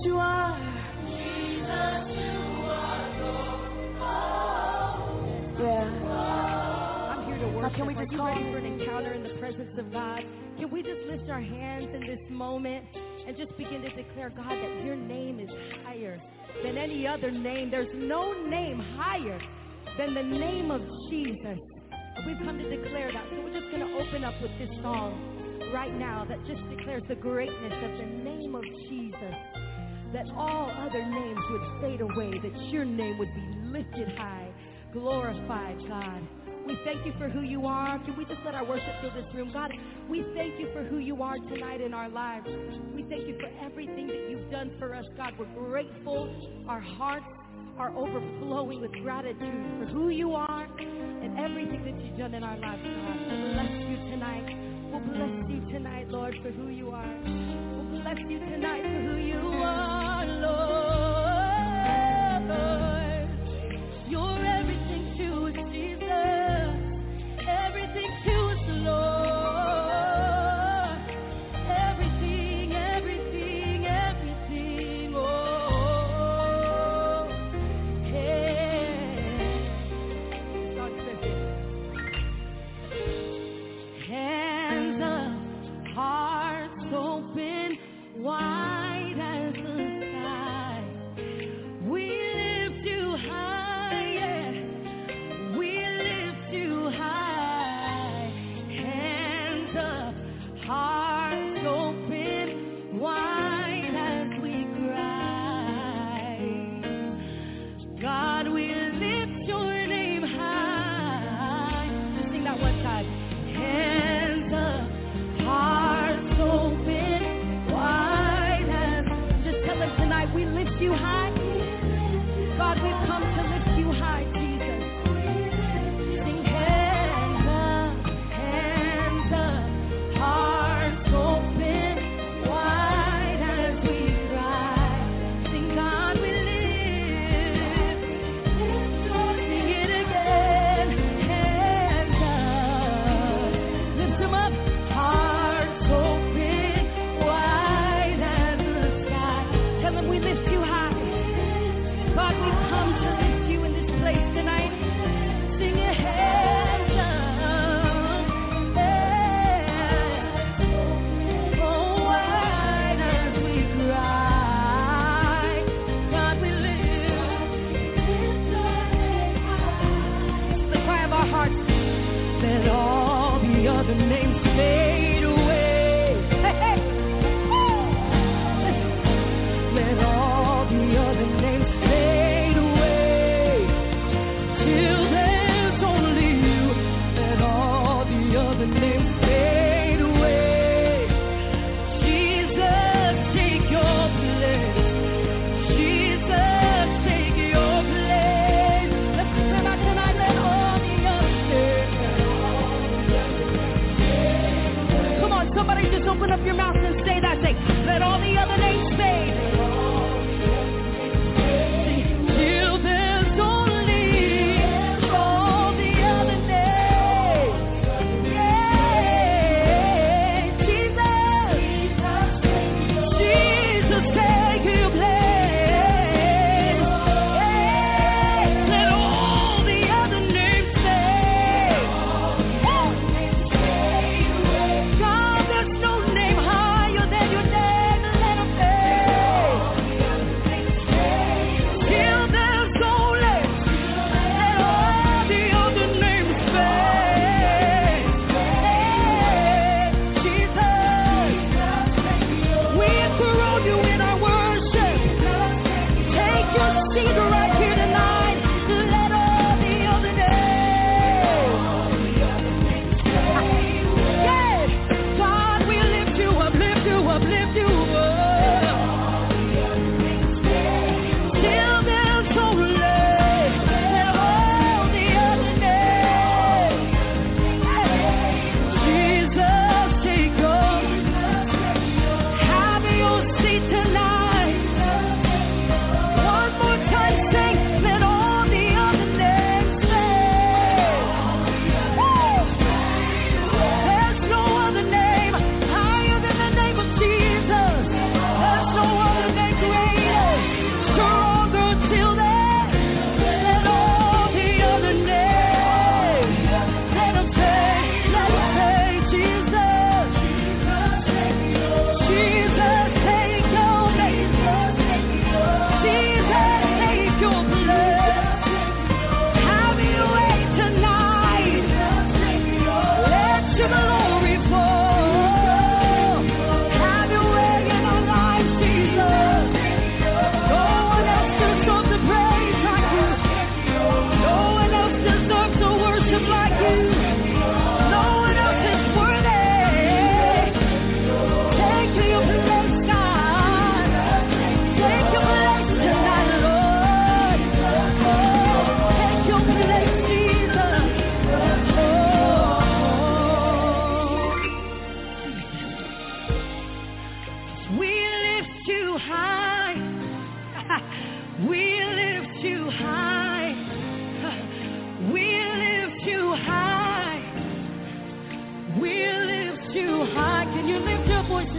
you are. Jesus, you are Lord. Yeah. I'm here to worship. can we Are just you call- ready for an encounter in the presence of God? Can we just lift our hands in this moment and just begin to declare, God, that your name is higher than any other name. There's no name higher than the name of Jesus. We've come to declare that. So we're just going to open up with this song right now that just declares the greatness of the name of Jesus. That all other names would fade away, that your name would be lifted high, glorified, God. We thank you for who you are. Can we just let our worship fill this room? God, we thank you for who you are tonight in our lives. We thank you for everything that you've done for us, God. We're grateful. Our hearts are overflowing with gratitude for who you are and everything that you've done in our lives, God. We'll bless you tonight. We'll bless you tonight, Lord, for who you are. We'll bless you tonight for who you are, Lord. You're everything to us, Jesus. Everything to us, Lord. Everything, everything, everything, oh. Hey. God says it. Hands up, hearts open, wide as the sky. We lift you high, yeah. We lift you high. Hands up, hearts open, wide as we cry. God, we lift your name high. Just sing that one time. Hands up, hearts open, wide as. Just tell them tonight, we lift you high. God, we've come to lift you high, Jesus. Sing hands up, hands up, hearts open, wide as we cry. Sing, God, we lift. Sing it again, hands up, lift them up, hearts open, wide as the sky. Tell them we lift you high. God, we've come to lift you in this place tonight. Sing your hands up, yeah. Oh, wide as we cry. God, we lift. The cry of our hearts. Let all the other names fade away. Hey, hey. Woo. Let all the other names fade away till there's only you. Let all the other names fade away. Jesus, take your place. Jesus, take your place. Let's sing out tonight. Let all the other names. Come on, somebody just open up your mouth and say that. Say, let all the other names fade. Till there's only all the other names. Yeah.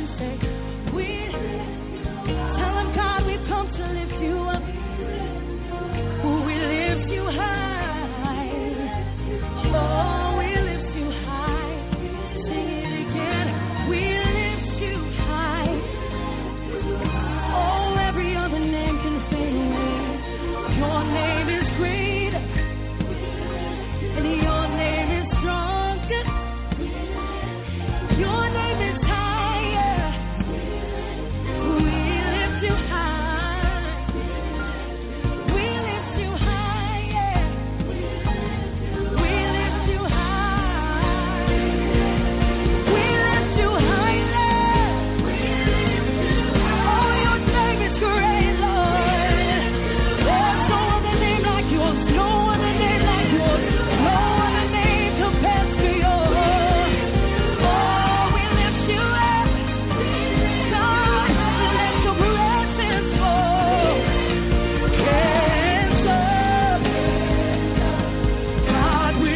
and say, we tell him, God, we've come to lift you up. We lift you high. Oh, we lift you high. Sing it again. We lift you high. Oh, every other name can fade away. Your name is great, and your name is stronger. Your name is higher. We lift you high. We lift you higher. We lift you high. We lift you higher. Oh, your name is great, Lord. There's no other name like yours. No other name like yours. No other name compares to yours. Oh, we lift you up. God, let your presence fall. Hands up. God, we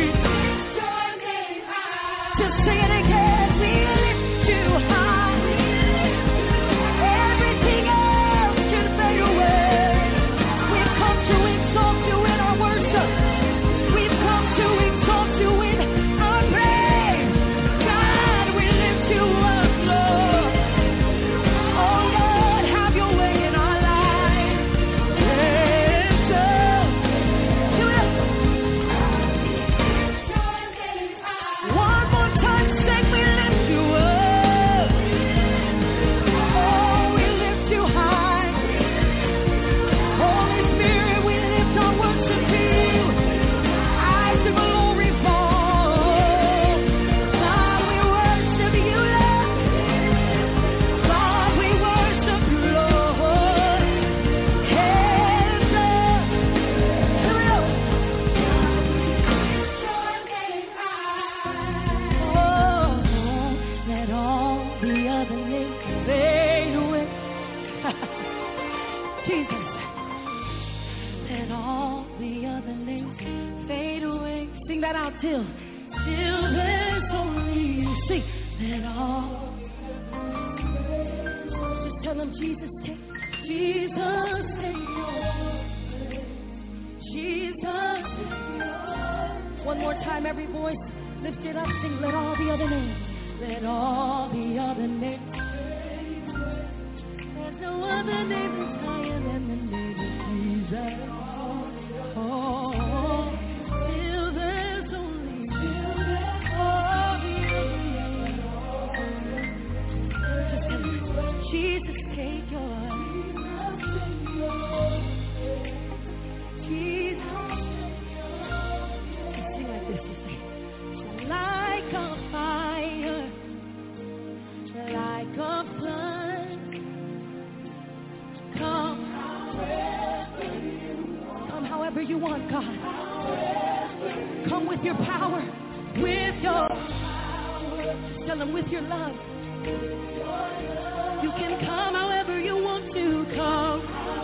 just sing it again. We lift you high. Everything else can fade away. We've come to exalt you in our worship. We've come to exalt you in our praise. God, we lift you up, Lord. Oh, Lord, have your way in our lives. Hands up. Do it. One more time, say we lift you up. Oh, we lift you high. Holy Spirit, we lift our worship to you. Eyes of glory fall. God, we worship you, Lord. God, we worship you, Lord. Hands up. Here we go. Oh, let all the other names fade away. Jesus. Let all the other names fade away. Sing that out till, till there's only you. Sing, let all. Just tell them, Jesus, take, Jesus, take your, Jesus. One more time, every voice, lift it up, sing, let all the other names, let all the other names. There's no other name that's higher than the name of Jesus. Oh, till there's only all the other names. Jesus, take yours. Jesus. Sing like this, you say, like a fire, like a flood. Come, come however you want, God. Come with your power, with your, just tell them with your love. You can come however you want to come,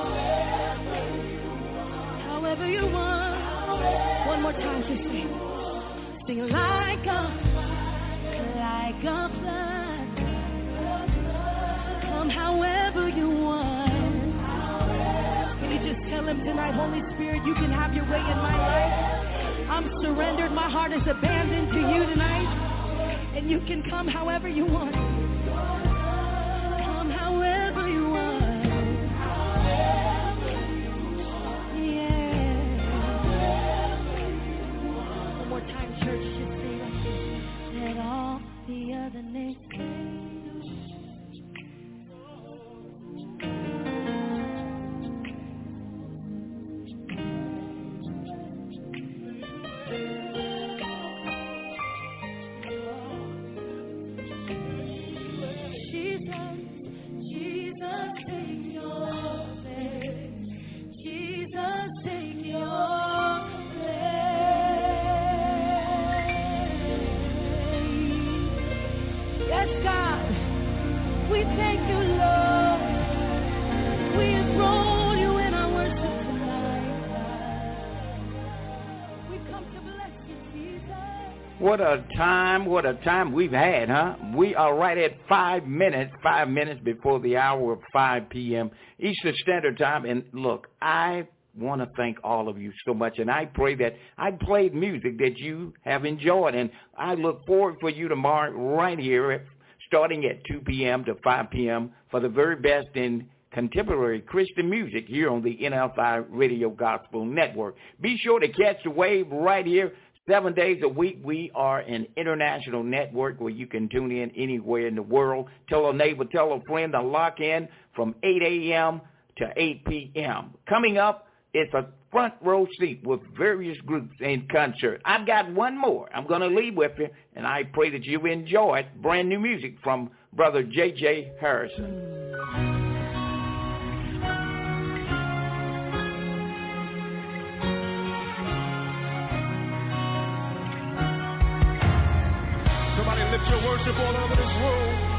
however you want. One more time, just sing, sing like a, like a flood. Come however you want. Can you just tell him tonight, Holy Spirit, you can have your way in my life. I'm surrendered. My heart is abandoned to you tonight. And you can come however you want. Come however you want. Yeah. One more time, church, just say like this. Let all the other names what a time, what a time we've had, huh? We are right at five minutes, five minutes before the hour of five p.m. Eastern Standard Time. And look, I want to thank all of you so much, and I pray that I played music that you have enjoyed, and I look forward for you tomorrow right here starting at two p.m. to five p.m. for the very best in contemporary Christian music here on the N F I Radio Gospel Network. Be sure to catch the wave right here seven days a week. We are an international network where you can tune in anywhere in the world. Tell a neighbor, tell a friend to lock in from eight a.m. to eight p.m. Coming up, it's a front row seat with various groups in concert. I've got one more I'm going to leave with you, and I pray that you enjoy it. Brand new music from Brother J J Harrison. Somebody lift your worship all over this room.